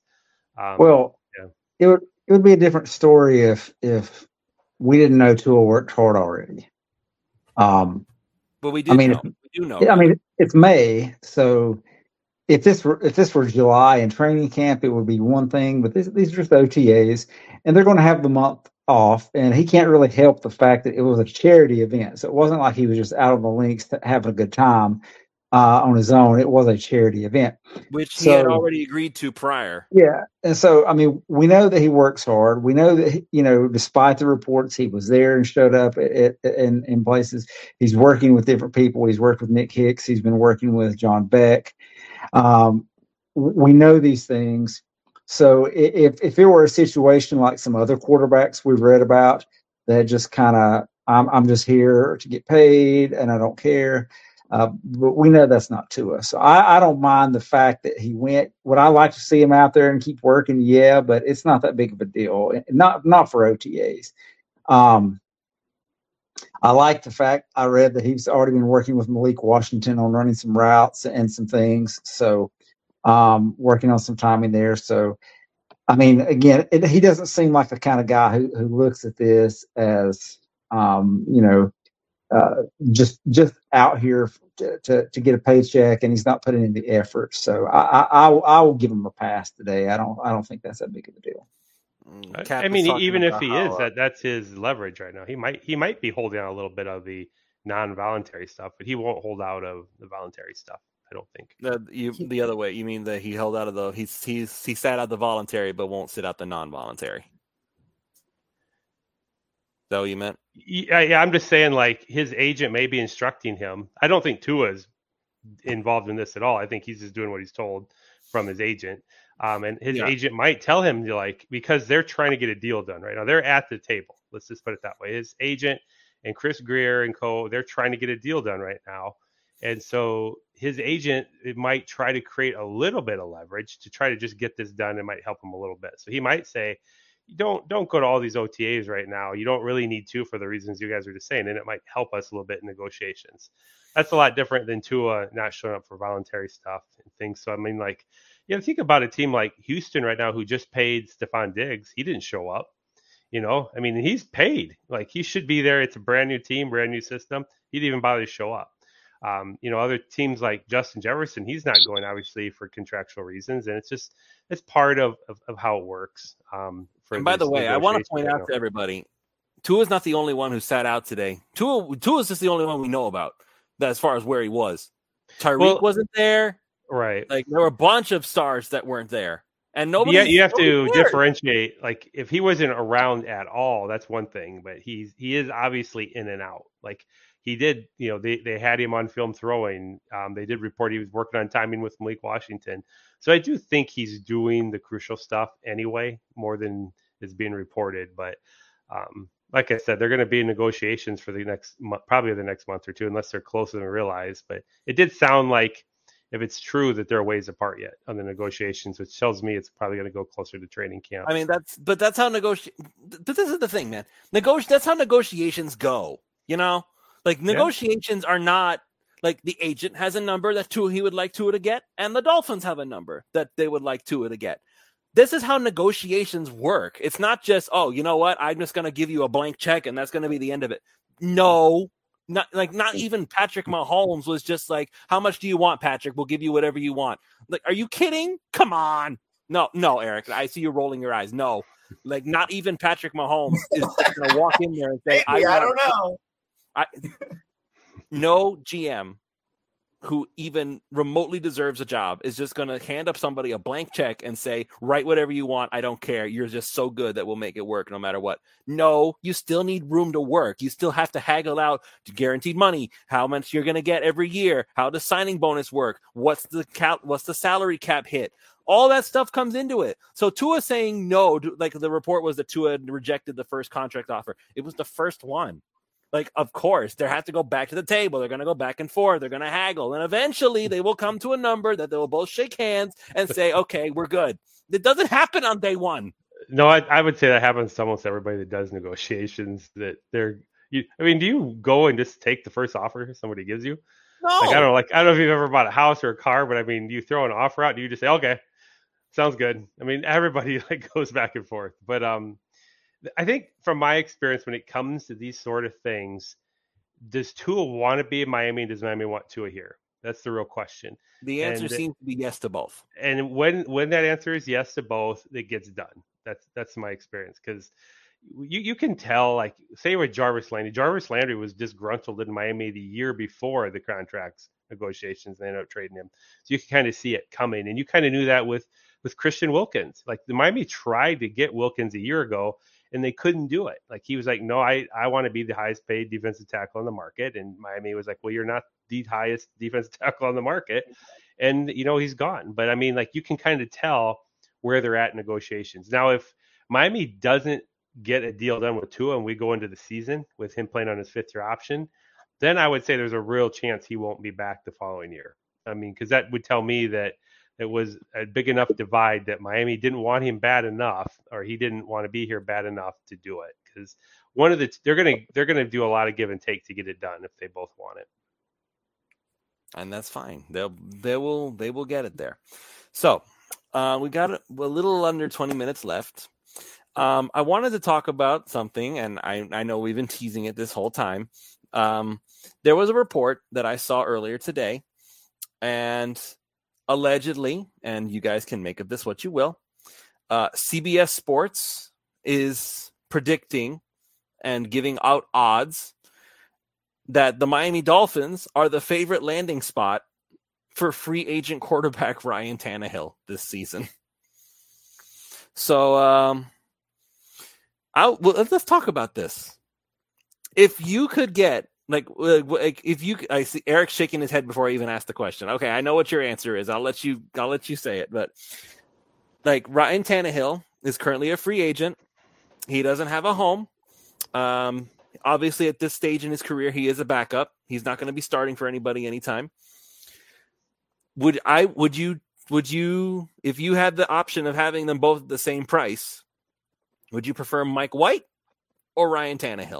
It would be a different story if we didn't know Tua worked hard already. But we do know. We do know. I mean, it's May, so if this were July and training camp, it would be one thing. But these are just OTAs, and they're going to have the month off, and he can't really help the fact that it was a charity event. So it wasn't like he was just out on the links having a good time on his own. It was a charity event, which he had already agreed to prior. Yeah, and so I mean, we know that he works hard. We know that despite the reports, he was there and showed up in places. He's working with different people. He's worked with Nick Hicks. He's been working with John Beck. We know these things. So if it were a situation like some other quarterbacks we've read about that just kind of, I'm just here to get paid and I don't care. But we know that's not Tua. So I don't mind the fact that he went. Would I like to see him out there and keep working? Yeah, but it's not that big of a deal. Not for OTAs. I like the fact I read that he's already been working with Malik Washington on running some routes and some things. So working on some timing there. So, I mean, again, he doesn't seem like the kind of guy who looks at this as, just out here to get a paycheck, and he's not putting in the effort. So I will give him a pass today. I don't think that's that big of a deal. I mean, even if he is, that's his leverage right now. He might be holding out a little bit of the non-voluntary stuff, but he won't hold out of the voluntary stuff. I don't think. The other way, you mean that he held out of he sat out the voluntary, but won't sit out the non-voluntary. Is that what you meant? Yeah, I'm just saying, like, his agent may be instructing him. I don't think Tua's involved in this at all. I think he's just doing what he's told from his agent. And his agent might tell him to, like, because they're trying to get a deal done right now. They're at the table. Let's just put it that way. His agent and Chris Grier and co, they're trying to get a deal done right now. And so his agent, it might try to create a little bit of leverage to try to just get this done. It might help him a little bit. So he might say, don't go to all these OTAs right now. You don't really need to, for the reasons you guys are just saying, and it might help us a little bit in negotiations. That's a lot different than Tua not showing up for voluntary stuff and things. So I mean, like, think about a team like Houston right now who just paid Stephon Diggs. He didn't show up. I mean, he's paid. Like, he should be there. It's a brand new team, brand new system. He didn't even bother to show up. Other teams like Justin Jefferson, he's not going, obviously, for contractual reasons, and it's part of how it works. And by the way, I want to point out to everybody, Tua's not the only one who sat out today. Tua's just the only one we know about that, as far as where he was. Tyreek wasn't there, right? Like, there were a bunch of stars that weren't there, and nobody. Yeah, you have to differentiate. Like, if he wasn't around at all, that's one thing, but he is obviously in and out. Like, he did, they had him on film throwing. They did report he was working on timing with Malik Washington. So I do think he's doing the crucial stuff anyway, more than is being reported. But like I said, they're going to be in negotiations for probably the next month or two, unless they're closer than we realize. But it did sound like, if it's true, that they're ways apart yet on the negotiations, which tells me it's probably going to go closer to training camp. I mean, that's how But this is the thing, man. That's how negotiations go. Like, negotiations are not like the agent has a number that he would like Tua to get, and the Dolphins have a number that they would like Tua to get. This is how negotiations work. It's not just, oh, you know what? I'm just going to give you a blank check and that's going to be the end of it. No, not even Patrick Mahomes was just like, how much do you want, Patrick? We'll give you whatever you want. Like, are you kidding? Come on. No, Eric, I see you rolling your eyes. No, like, not even Patrick Mahomes is going to walk in there and say, I don't know. No GM who even remotely deserves a job is just going to hand up somebody a blank check and say, write whatever you want. I don't care. You're just so good that we'll make it work no matter what. No, you still need room to work. You still have to haggle out to guaranteed money, how much you're going to get every year. How does signing bonus work? What's the salary cap hit? All that stuff comes into it. So Tua saying no, like, the report was that Tua had rejected the first contract offer. It was the first one. Like, of course, they have to go back to the table. They're going to go back and forth. They're going to haggle. And eventually they will come to a number that they will both shake hands and say, okay, we're good. It doesn't happen on day one. No, I would say that happens to almost everybody that does negotiations. Do you go and just take the first offer somebody gives you? No. I don't know if you've ever bought a house or a car, but I mean, do you throw an offer out? Do you just say, okay, sounds good? I mean, everybody goes back and forth. But I think from my experience, when it comes to these sort of things, does Tua want to be in Miami and does Miami want Tua here? That's the real question. The answer seems to be yes to both. And when that answer is yes to both, it gets done. That's my experience, because you can tell, like, say with Jarvis Landry was disgruntled in Miami the year before the contracts negotiations, and they ended up trading him. So you can kind of see it coming, and you kind of knew that with Christian Wilkins. Like, the Miami tried to get Wilkins a year ago, and they couldn't do it. Like, he was like, no, I want to be the highest paid defensive tackle on the market. And Miami was like, well, you're not the highest defensive tackle on the market. And, he's gone. But I mean, like, you can kind of tell where they're at in negotiations. Now, if Miami doesn't get a deal done with Tua and we go into the season with him playing on his 5th-year option, then I would say there's a real chance he won't be back the following year. I mean, because that would tell me that it was a big enough divide that Miami didn't want him bad enough, or he didn't want to be here bad enough to do it. Because they're gonna do a lot of give and take to get it done if they both want it. And that's fine. They will get it there. So we got a little under 20 minutes left. I wanted to talk about something, and I know we've been teasing it this whole time. There was a report that I saw earlier today, and allegedly, and you guys can make of this what you will, CBS Sports is predicting and giving out odds that the Miami Dolphins are the favorite landing spot for free agent quarterback Ryan Tannehill this season. So let's talk about this. If you could get, I see Eric shaking his head before I even asked the question. Okay, I know what your answer is. I'll let you say it. But like, Ryan Tannehill is currently a free agent. He doesn't have a home. Obviously, at this stage in his career, he is a backup. He's not going to be starting for anybody anytime. Would you, if you had the option of having them both at the same price, would you prefer Mike White or Ryan Tannehill?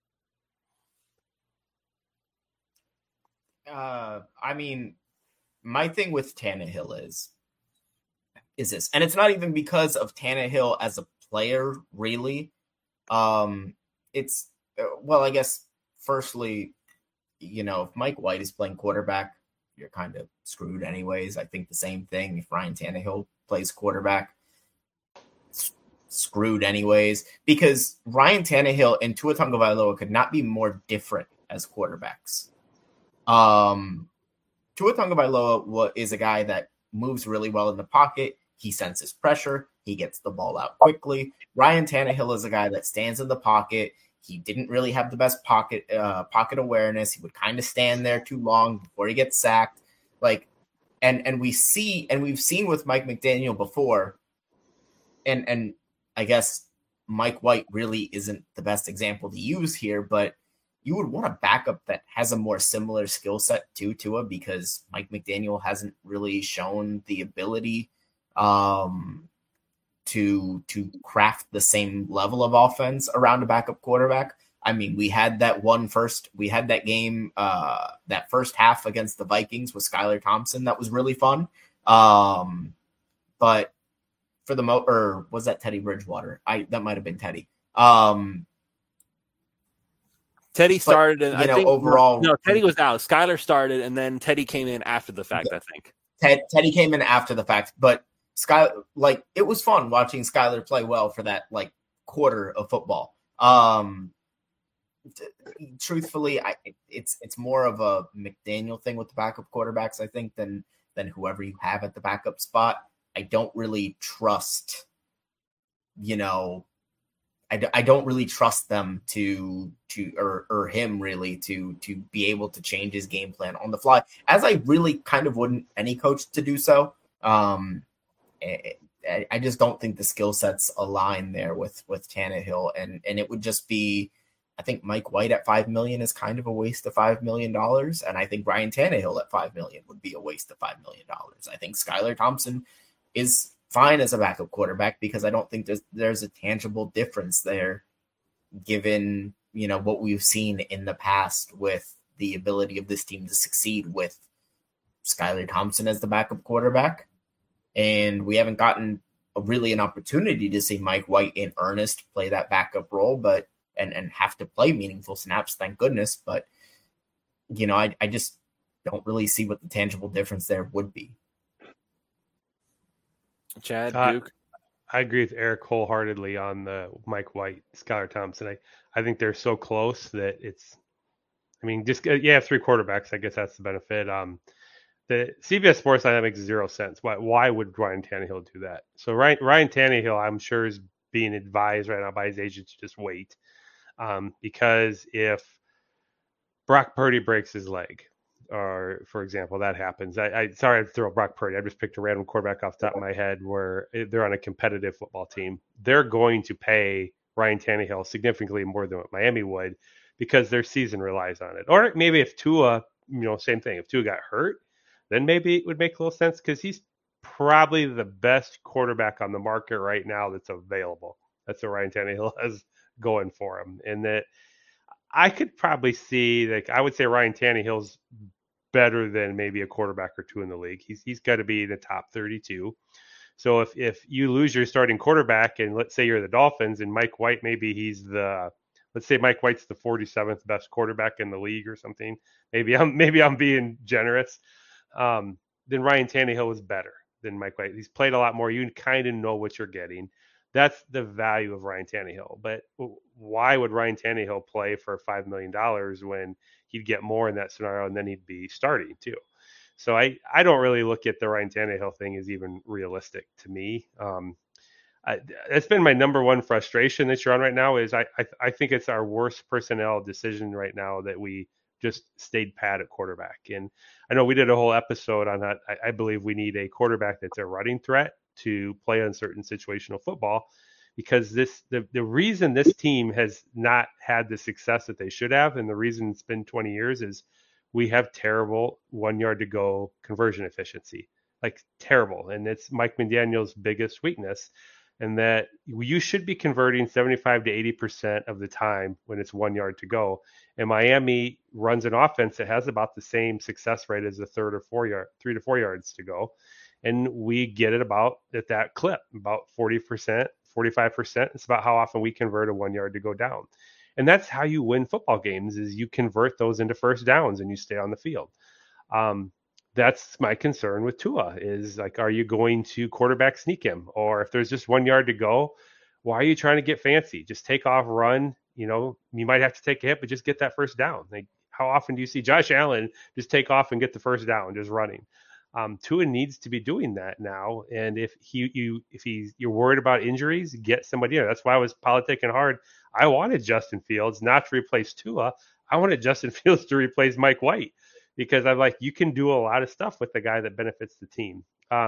I mean, my thing with Tannehill is this, and it's not even because of Tannehill as a player, really. It's, well, I guess, firstly, if Mike White is playing quarterback, you're kind of screwed anyways. I think the same thing. If Ryan Tannehill plays quarterback, screwed anyways, because Ryan Tannehill and Tua Tagovailoa could not be more different as quarterbacks. Tua Tagovailoa is a guy that moves really well in the pocket. He senses pressure. He gets the ball out quickly. Ryan Tannehill is a guy that stands in the pocket. He didn't really have the best pocket awareness. He would kind of stand there too long before he gets sacked. And we've seen with Mike McDaniel before, and I guess Mike White really isn't the best example to use here, but you would want a backup that has a more similar skill set to Tua, because Mike McDaniel hasn't really shown the ability to craft the same level of offense around a backup quarterback. I mean, we had that game, that first half against the Vikings with Skylar Thompson. That was really fun. But for or was that Teddy Bridgewater? That might've been Teddy. Teddy started, and I think overall, no, Teddy was out. Skylar started, and then Teddy came in after the fact. I think Teddy came in after the fact, but it was fun watching Skylar play well for that quarter of football. Truthfully, it's more of a McDaniel thing with the backup quarterbacks, I think, than whoever you have at the backup spot. I don't really trust, I don't really trust them or him really to be able to change his game plan on the fly, as I really kind of wouldn't any coach to do so. I just don't think the skill sets align there with Tannehill, and it would just be, I think Mike White at $5 million is kind of a waste of $5 million, and I think Ryan Tannehill at $5 million would be a waste of $5 million. I think Skylar Thompson is fine as a backup quarterback, because I don't think there's a tangible difference there, given what we've seen in the past with the ability of this team to succeed with Skylar Thompson as the backup quarterback. And we haven't gotten really an opportunity to see Mike White in earnest play that backup role, and have to play meaningful snaps, thank goodness. But, I don't really see what the tangible difference there would be. Chad, Duke? I agree with Eric wholeheartedly on the Mike White, Skylar Thompson. I think they're so close that it's, I mean, just, you have 3 quarterbacks. I guess that's the benefit. The CBS Sports line, that makes 0 sense. Why would Ryan Tannehill do that? So Ryan Tannehill, I'm sure, is being advised right now by his agent to just wait. Because if Brock Purdy breaks his leg, or for example, that happens. Sorry to throw Brock Purdy. I just picked a random quarterback off the top of my head where they're on a competitive football team. They're going to pay Ryan Tannehill significantly more than what Miami would because their season relies on it. Or maybe if Tua, same thing. If Tua got hurt, then maybe it would make a little sense because he's probably the best quarterback on the market right now that's available. That's what Ryan Tannehill has going for him. And that I could probably see, I would say Ryan Tannehill's better than maybe a quarterback or 2 in the league. He's got to be in the top 32. So if you lose your starting quarterback, and let's say you're the Dolphins, and Mike White, let's say Mike White's the 47th best quarterback in the league or something. Maybe I'm being generous. Then Ryan Tannehill is better than Mike White. He's played a lot more. You kind of know what you're getting. That's the value of Ryan Tannehill. But why would Ryan Tannehill play for $5 million when he'd get more in that scenario and then he'd be starting too? So I don't really look at the Ryan Tannehill thing as even realistic to me. That's been my number one frustration that you're on right now is I think it's our worst personnel decision right now that we just stayed pat at quarterback. And I know we did a whole episode on that. I believe we need a quarterback that's a running threat to play uncertain situational football, because the reason this team has not had the success that they should have, and the reason it's been 20 years, is we have terrible 1 yard to go conversion efficiency, like terrible. And it's Mike McDaniel's biggest weakness, and that you should be converting 75 to 80% of the time when it's 1 yard to go. And Miami runs an offense that has about the same success rate as the 3 to 4 yards to go. And we get it about at that clip, about 40%, 45%. It's about how often we convert a 1 yard to go down. And that's how you win football games, is you convert those into first downs and you stay on the field. That's my concern with Tua is, like, are you going to quarterback sneak him? Or if there's just 1 yard to go, why are you trying to get fancy? Just take off, run. You might have to take a hit, but just get that first down. Like, how often do you see Josh Allen just take off and get the first down, just running? Tua needs to be doing that now. And if you're worried about injuries, get somebody in. That's why I was politicking hard. I wanted Justin Fields not to replace Tua. I wanted Justin Fields to replace Mike White, because I'm like, you can do a lot of stuff with the guy that benefits the team.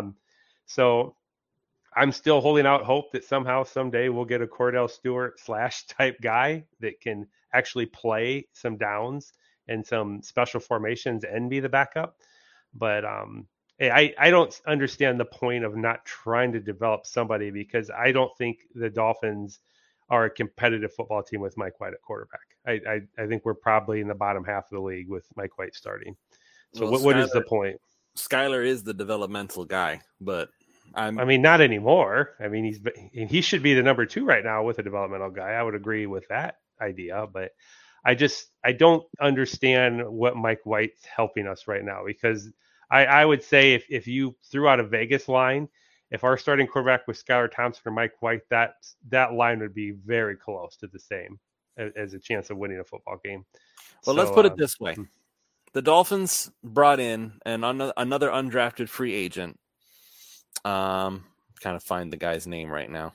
So I'm still holding out hope that somehow, someday, we'll get a Cordell Stewart / type guy that can actually play some downs and some special formations and be the backup. But I don't understand the point of not trying to develop somebody, because I don't think the Dolphins are a competitive football team with Mike White at quarterback. I think we're probably in the bottom half of the league with Mike White starting. So what is the point? Skylar is the developmental guy, but I mean, not anymore. I mean, he should be the number 2 right now with a developmental guy. I would agree with that idea, but I don't understand what Mike White's helping us right now, because I would say if you threw out a Vegas line, if our starting quarterback was Skylar Thompson or Mike White, that line would be very close to the same as a chance of winning a football game. Well, let's put it this way. The Dolphins brought in another undrafted free agent. Kind of find the guy's name right now.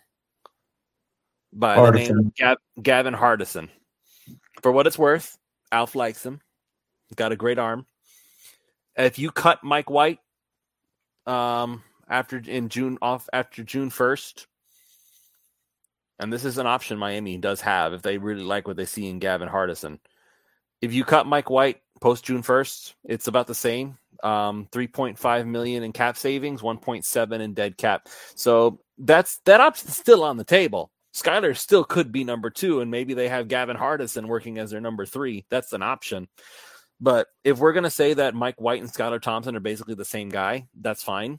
By Hardison. The name of Gavin Hardison. For what it's worth, Alf likes him. He's got a great arm. If you cut Mike White after June 1st, and this is an option Miami does have if they really like what they see in Gavin Hardison. If you cut Mike White post June 1st, it's about the same. $3.5 million in cap savings, 1.7 in dead cap. So that option's still on the table. Skylar still could be number 2, and maybe they have Gavin Hardison working as their number 3. That's an option. But if we're going to say that Mike White and Skylar Thompson are basically the same guy, that's fine.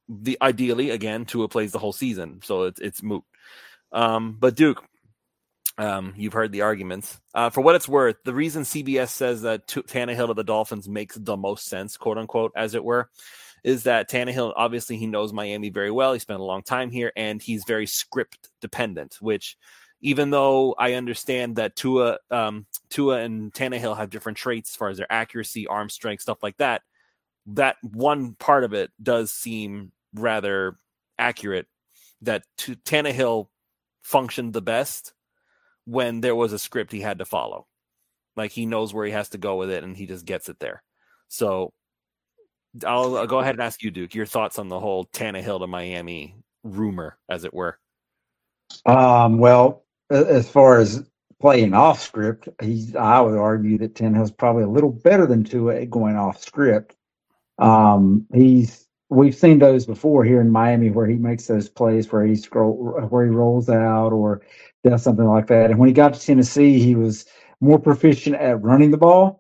Ideally, again, Tua plays the whole season, so it's moot. But Duke, You've heard the arguments. For what it's worth, the reason CBS says that Tannehill to the Dolphins makes the most sense, quote unquote, as it were, is that Tannehill, obviously, he knows Miami very well. He spent a long time here, and he's very script dependent, which, even though I understand that Tua and Tannehill have different traits as far as their accuracy, arm strength, stuff like that, that one part of it does seem rather accurate, that Tannehill functioned the best when there was a script he had to follow. Like, he knows where he has to go with it, and he just gets it there. So I'll go ahead and ask you, Duke, your thoughts on the whole Tannehill to Miami rumor, as it were. Well, as far as playing off script, I would argue that Tannehill's probably a little better than Tua going off script. We've seen those before here in Miami where he makes those plays where he rolls out or does something like that. And when he got to Tennessee, he was more proficient at running the ball.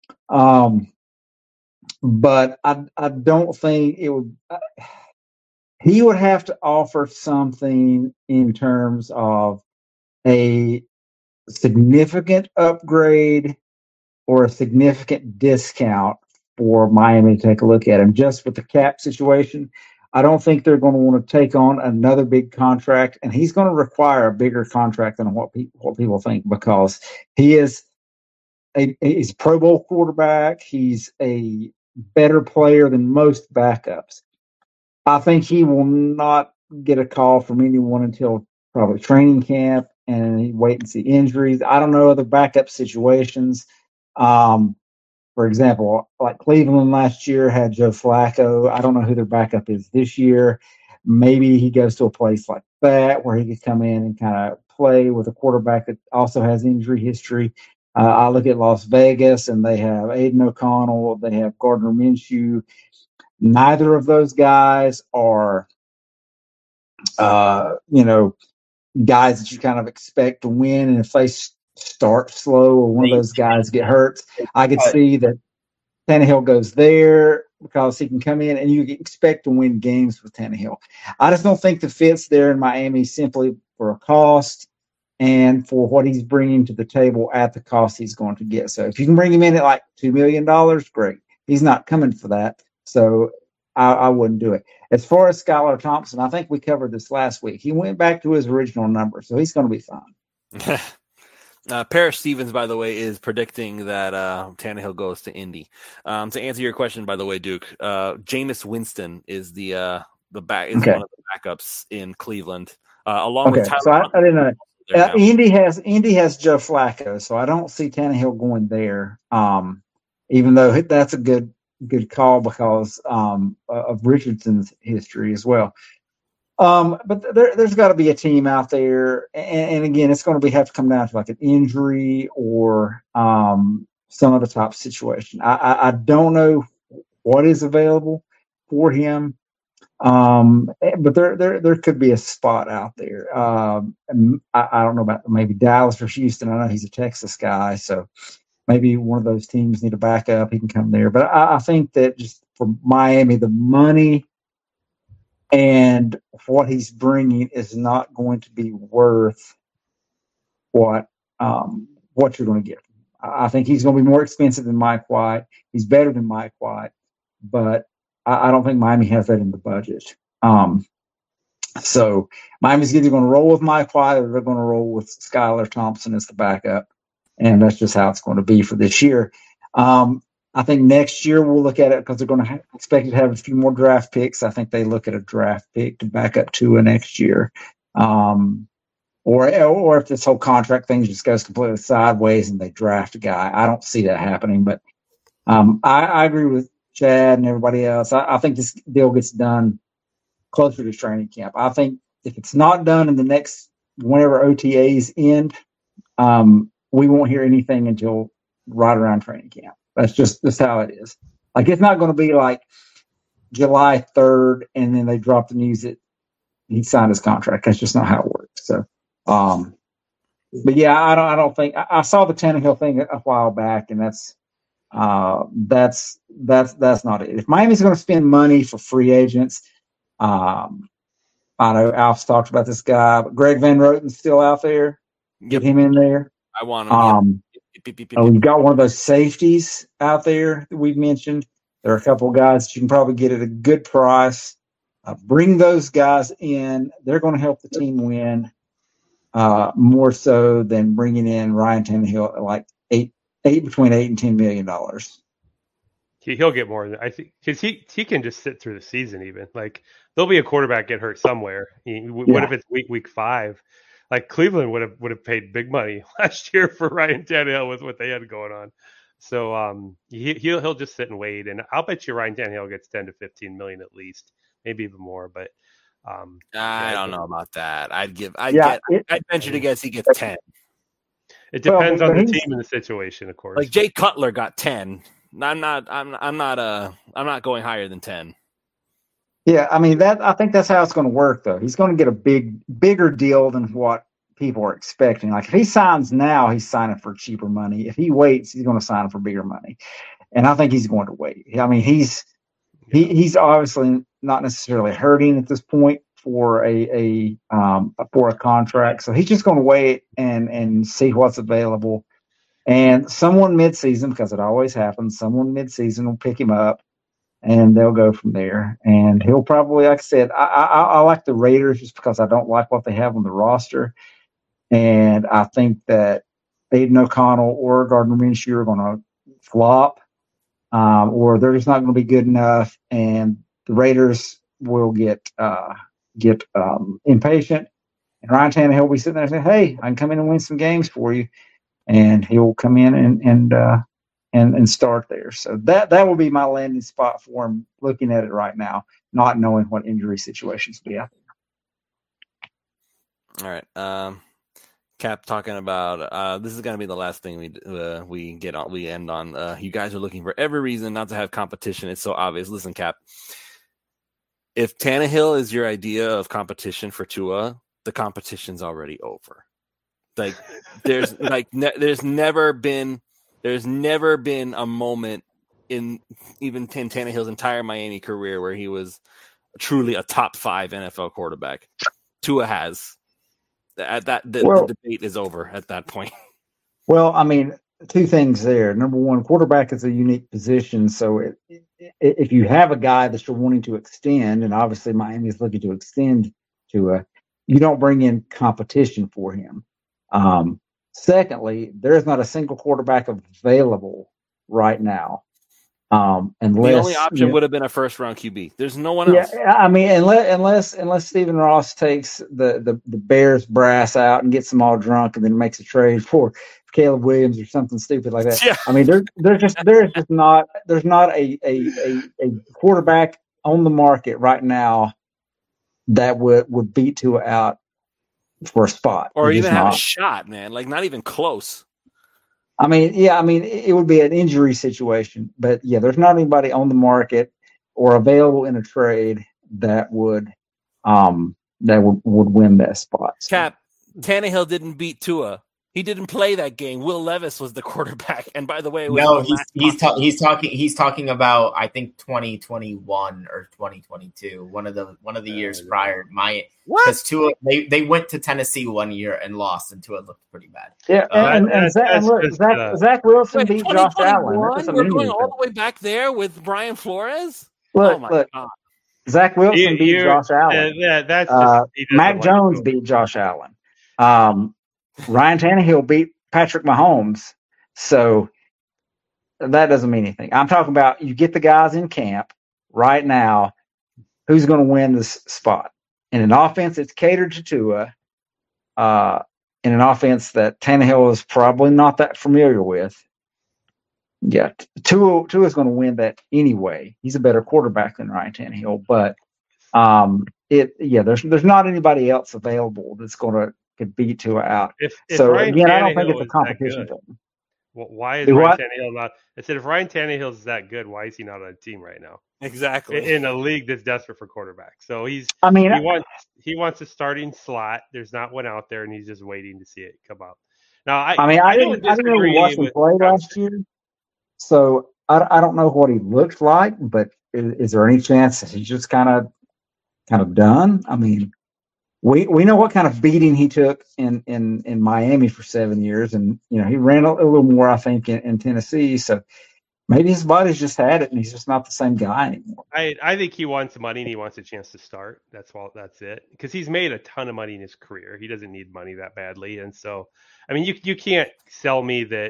But I don't think it would. He would have to offer something in terms of a significant upgrade or a significant discount for Miami to take a look at him. Just with the cap situation, I don't think they're going to want to take on another big contract, and he's going to require a bigger contract than what people think, because he's a Pro Bowl quarterback. He's a better player than most backups. I think he will not get a call from anyone until probably training camp, and wait and see injuries. I don't know other backup situations. For example, like Cleveland last year had Joe Flacco. I don't know who their backup is this year. Maybe he goes to a place like that where he could come in and kind of play with a quarterback that also has injury history. I look at Las Vegas, and they have Aiden O'Connell. They have Gardner Minshew. Neither of those guys are, guys that you kind of expect to win. And if they start slow or one of those guys get hurt, I could see that Tannehill goes there because he can come in and you expect to win games with Tannehill. I just don't think the fit's there in Miami simply for a cost and for what he's bringing to the table at the cost he's going to get. So if you can bring him in at like $2 million, great. He's not coming for that. So I wouldn't do it. As far as Skylar Thompson, I think we covered this last week. He went back to his original number, so he's going to be fine. Parrish Stevens, by the way, is predicting that Tannehill goes to Indy. To answer your question, by the way, Duke, Jameis Winston is one of the backups in Cleveland, along with Tyler. So I didn't know. Indy has Joe Flacco, so I don't see Tannehill going there. Even though that's a good call because of Richardson's history as well. But there's got to be a team out there, and again, it's going to have to come down to like an injury or some other type of situation. I don't know what is available for him, but there could be a spot out there. And I don't know about maybe Dallas or Houston. I know he's a Texas guy, so maybe one of those teams need a backup. He can come there, but I think that just for Miami, the money and what he's bringing is not going to be worth what you're going to get. I think he's going to be more expensive than Mike White. He's better than Mike White, but I don't think Miami has that in the budget. So Miami's either going to roll with Mike White or they're going to roll with Skylar Thompson as the backup, and that's just how it's going to be for this year. I think next year we'll look at it because they're going to expect to have a few more draft picks. I think they look at a draft pick to back up Tua next year. Or if this whole contract thing just goes completely sideways and they draft a guy. I don't see that happening, but I agree with Chad and everybody else. I think this deal gets done closer to training camp. I think if it's not done in the next whenever OTAs end, we won't hear anything until right around training camp. That's how it is. Like, it's not going to be like July 3rd and then they drop the news that he signed his contract. That's just not how it works. So, but yeah, I don't think I saw the Tannehill thing a while back, and that's not it. If Miami's going to spend money for free agents, I know Alf's talked about this guy, but Greg Van Roten's still out there. Get him in there. I want him. We've got one of those safeties out there that we've mentioned. There are a couple of guys that you can probably get at a good price. Bring those guys in. They're going to help the team win more so than bringing in Ryan Tannehill at like between $8 and $10 million. He'll get more than I think because he can just sit through the season even. Like there'll be a quarterback get hurt somewhere. What if it's week 5? Like Cleveland would have paid big money last year for Ryan Tannehill with what they had going on. So he'll just sit and wait, and I'll bet you Ryan Tannehill gets 10 to 15 million at least, maybe even more. But I don't know about that. I'd venture to guess he gets 10. It depends on the team and the situation, of course. Like Jay Cutler got 10. I'm not going higher than 10. Yeah, I mean I think that's how it's going to work though. He's going to get a bigger deal than what people are expecting. Like if he signs now, he's signing for cheaper money. If he waits, he's going to sign for bigger money. And I think he's going to wait. I mean, he's obviously not necessarily hurting at this point for a contract. So he's just going to wait and see what's available. And someone midseason, because it always happens, someone midseason will pick him up and they'll go from there. And he'll probably, like I said, I like the Raiders just because I don't like what they have on the roster. And I think that Aiden O'Connell or Gardner Minshew are going to flop, or they're just not going to be good enough. And the Raiders will get impatient. And Ryan Tannehill will be sitting there and say, "Hey, I can come in and win some games for you." And he'll come in and start there. So that will be my landing spot for him. Looking at it right now, not knowing what injury situations will be out there. All right. Cap talking about this is going to be the last thing we end on. You guys are looking for every reason not to have competition. It's so obvious. Listen, Cap, if Tannehill is your idea of competition for Tua, the competition's already over. Like there's never been a moment in even Tannehill's entire Miami career where he was truly a top 5 NFL quarterback. Tua has. The debate is over at that point. Well, I mean, 2 things there. Number one, quarterback is a unique position. So if you have a guy that you're wanting to extend, and obviously Miami is looking to extend Tua, you don't bring in competition for him. Secondly, there's not a single quarterback available right now. Unless the only option would have been a first-round QB. There's no one else. Yeah, I mean, unless Stephen Ross takes the Bears brass out and gets them all drunk and then makes a trade for Caleb Williams or something stupid like that. Yeah. I mean, there's not a quarterback on the market right now that would beat Tua out for a spot, or even have a shot, man. Like not even close. I mean, it would be an injury situation, but yeah, there's not anybody on the market or available in a trade that would win that spot. Cap, Tannehill didn't beat Tua. He didn't play that game. Will Levis was the quarterback, and by the way, he's talking about I think 2021 or 2022, one of the years prior. Because Tua they went to Tennessee one year and lost, and Tua looked pretty bad. Yeah, Zach Wilson beat Josh Allen. We're going all the way back there with Brian Flores. Look, Zach Wilson beat Josh Allen. Mac Jones beat Josh Allen. Ryan Tannehill beat Patrick Mahomes, so that doesn't mean anything. I'm talking about you get the guys in camp right now. Who's going to win this spot? In an offense that's catered to Tua, in an offense that Tannehill is probably not that familiar with. Yeah, Tua is going to win that anyway. He's a better quarterback than Ryan Tannehill, but there's not anybody else available that's going to could beat Tua out. I don't think it's a competition for him. Well, why is Ryan Tannehill not? I said, if Ryan Tannehill is that good, why is he not on a team right now? Exactly. In a league that's desperate for quarterbacks. So he wants a starting slot. There's not one out there, and he's just waiting to see it come up. Now, I didn't really watch him play last year, so I don't know what he looked like. But is there any chance that he's just kind of done? I mean, We know what kind of beating he took in Miami for 7 years, and he ran a little more, I think, in Tennessee. So maybe his body's just had it, and he's just not the same guy anymore. I think he wants money and he wants a chance to start. That's it. Because he's made a ton of money in his career. He doesn't need money that badly, and so I mean, you can't sell me that.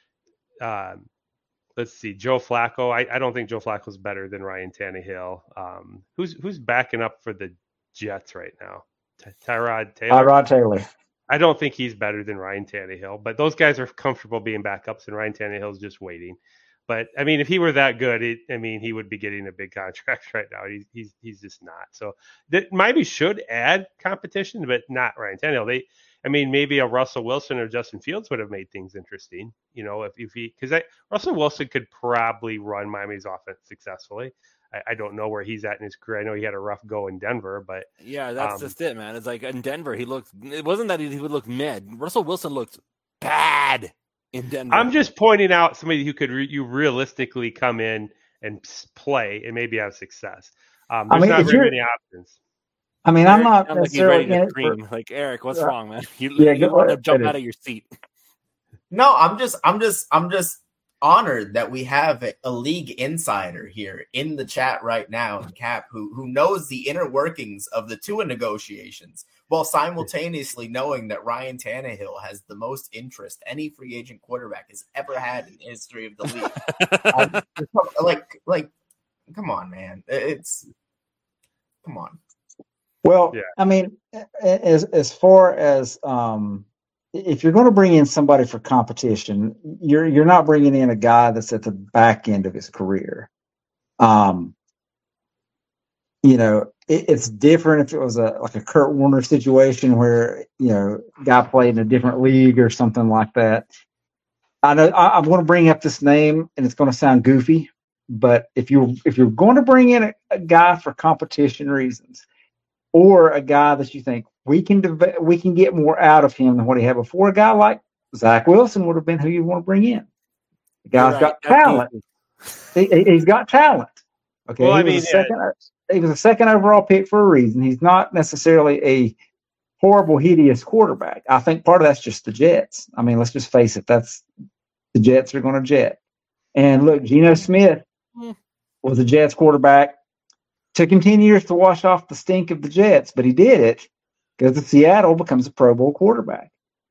Let's see, Joe Flacco. I don't think Joe Flacco's better than Ryan Tannehill. Who's backing up for the Jets right now? Tyrod Taylor. Tyrod Taylor. I don't think he's better than Ryan Tannehill, but those guys are comfortable being backups, and Ryan Tannehill's just waiting. But I mean, if he were that good, he would be getting a big contract right now. He's just not. So that Miami should add competition, but not Ryan Tannehill. Maybe a Russell Wilson or Justin Fields would have made things interesting. Because Russell Wilson could probably run Miami's offense successfully. I don't know where he's at in his career. I know he had a rough go in Denver, but yeah, that's just it, man. It's like in Denver, it wasn't that he would look mid. Russell Wilson looked bad in Denver. I'm just pointing out somebody who could you realistically come in and play and maybe have success. There's not very many options. I mean, Eric, I'm not necessarily like scream. Like, Eric, what's wrong, man? You want to jump out of your seat. No, I'm just honored that we have a league insider here in the chat right now, in Cap, who knows the inner workings of the Tua negotiations, while simultaneously knowing that Ryan Tannehill has the most interest any free agent quarterback has ever had in the history of the league. like, come on, man. Come on. Well, yeah. I mean, as far as if you're going to bring in somebody for competition, you're not bringing in a guy that's at the back end of his career. It's different if it was like a Kurt Warner situation where guy played in a different league or something like that. I know I'm going to bring up this name, and it's going to sound goofy, but if you're going to bring in a guy for competition reasons, or a guy that you think we can get more out of him than what he had before, a guy like Zach Wilson would have been who you want to bring in. The guy's got talent. He's got talent. Okay, well, he was a second overall pick for a reason. He's not necessarily a horrible, hideous quarterback. I think part of that's just the Jets. I mean, let's just face it. That's the Jets are going to jet. And look, Geno Smith was a Jets quarterback. Took him 10 years to wash off the stink of the Jets, but he did it because the Seattle becomes a Pro Bowl quarterback.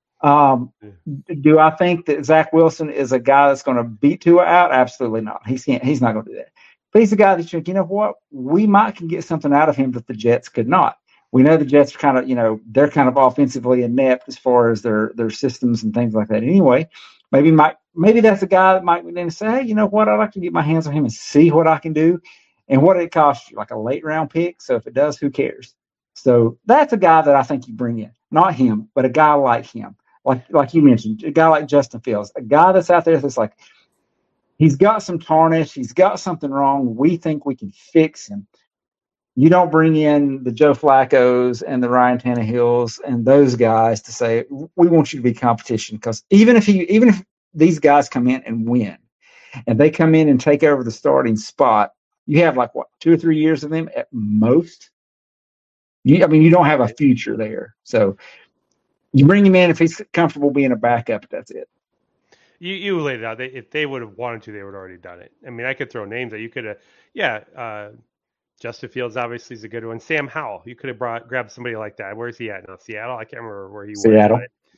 Do I think that Zach Wilson is a guy that's going to beat Tua out? Absolutely not. He's not going to do that. But he's a guy that you think, you know what? We might can get something out of him that the Jets could not. We know the Jets are kind of, they're kind of offensively inept as far as their systems and things like that. Anyway, maybe that's a guy that might then say, hey, you know what? I'd like to get my hands on him and see what I can do. And what did it cost you? Like a late round pick? So if it does, who cares? So that's a guy that I think you bring in. Not him, but a guy like him. Like you mentioned, a guy like Justin Fields. A guy that's out there that's like, he's got some tarnish. He's got something wrong. We think we can fix him. You don't bring in the Joe Flaccos and the Ryan Tannehills and those guys to say, we want you to be competition. Because even if these guys come in and win, and they come in and take over the starting spot, you have 2 or 3 years of them at most. You don't have a future there. So you bring him in if he's comfortable being a backup. That's it. You laid it out. If they would have wanted to, they would have already done it. I mean, I could throw names that you could have. Justin Fields obviously is a good one. Sam Howell, you could have grabbed somebody like that. Where's he at now? Seattle? I can't remember where he was. Seattle.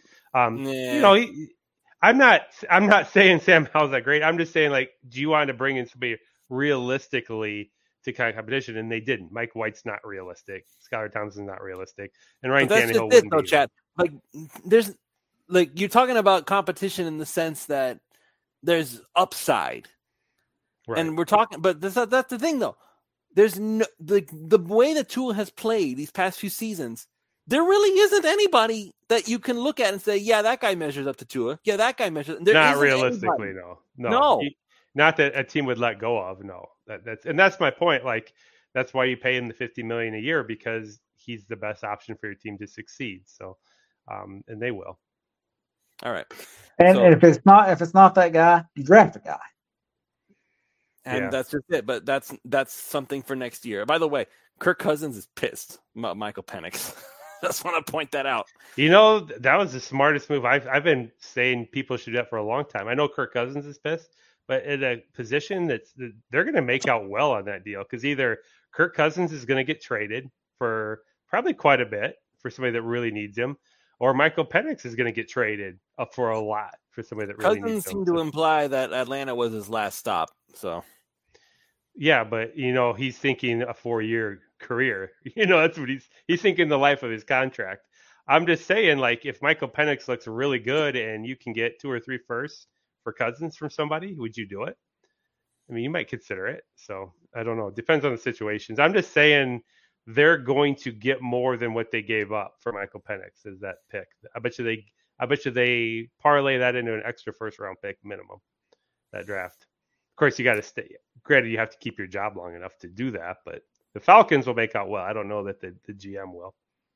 I'm not saying Sam Howell's that great. I'm just saying, do you want to bring in somebody realistically to kind of competition? And they didn't. Mike White's not realistic. Skylar Thompson's not realistic. And Ryan Tannehill wouldn't be. Chad. There's you're talking about competition in the sense that there's upside. Right. And we're talking, but that's the thing though. There's no the way that Tua has played these past few seasons. There really isn't anybody that you can look at and say, yeah, that guy measures up to Tua. Yeah, that guy measures. Not realistically, no. Not that a team would let go of. No, that's my point. That's why you pay him the $50 million a year, because he's the best option for your team to succeed. So, and they will. All right. And if it's not that guy, you draft a guy. And that's just it. But that's something for next year. By the way, Kirk Cousins is pissed about Michael Penix. Just want to point that out. You know, that was the smartest move. I've been saying people should do that for a long time. I know Kirk Cousins is pissed, but in a position they're going to make out well on that deal, because either Kirk Cousins is going to get traded for probably quite a bit for somebody that really needs him, or Michael Penix is going to get traded up for a lot for somebody that really needs him. Cousins seemed to imply that Atlanta was his last stop. So, yeah, but he's thinking a 4-year career. That's what he's thinking, the life of his contract. I'm just saying, like, if Michael Penix looks really good and you can get 2 or 3 firsts for Cousins from somebody, would you do it? I mean, you might consider it. So I don't know. It depends on the situations. I'm just saying they're going to get more than what they gave up for Michael Penix as that pick. I bet you they parlay that into an extra first round pick minimum, that draft. Of course, you got to stay. Granted, you have to keep your job long enough to do that, but the Falcons will make out well. I don't know that the GM will.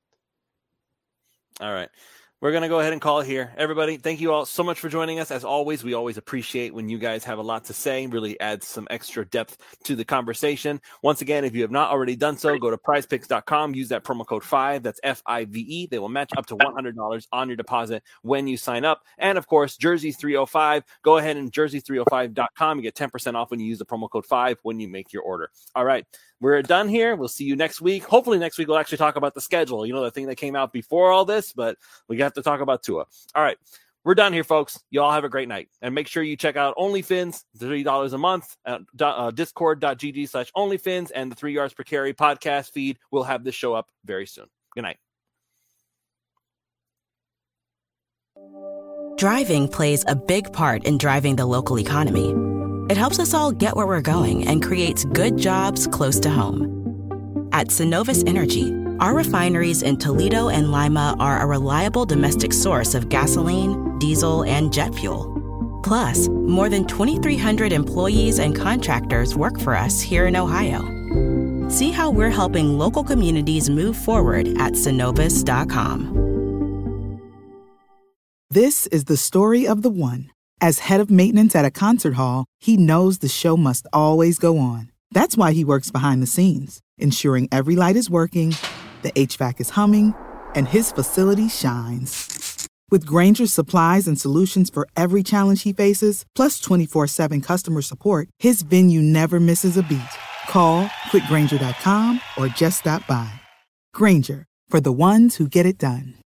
All right. We're going to go ahead and call it here. Everybody, thank you all so much for joining us. As always, we always appreciate when you guys have a lot to say. Really adds some extra depth to the conversation. Once again, if you have not already done so, go to prizepicks.com. Use that promo code 5. That's FIVE. They will match up to $100 on your deposit when you sign up. And, of course, Jersey 305. Go ahead and jersey305.com. You get 10% off when you use the promo code 5 when you make your order. All right. We're done here. We'll see you next week. Hopefully next week we'll actually talk about the schedule. The thing that came out before all this, but we have to talk about Tua. All right. We're done here, folks. You all have a great night. And make sure you check out OnlyFins, $30 a month, at discord.gg/OnlyFins, and the 3 Yards Per Carry podcast feed. We'll have this show up very soon. Good night. Driving plays a big part in driving the local economy. It helps us all get where we're going and creates good jobs close to home. At Synovus Energy, our refineries in Toledo and Lima are a reliable domestic source of gasoline, diesel, and jet fuel. Plus, more than 2,300 employees and contractors work for us here in Ohio. See how we're helping local communities move forward at Synovus.com. This is the story of the one. As head of maintenance at a concert hall, he knows the show must always go on. That's why he works behind the scenes, ensuring every light is working, the HVAC is humming, and his facility shines. With Grainger's supplies and solutions for every challenge he faces, plus 24/7 customer support, his venue never misses a beat. Call quickgrainger.com or just stop by. Grainger, for the ones who get it done.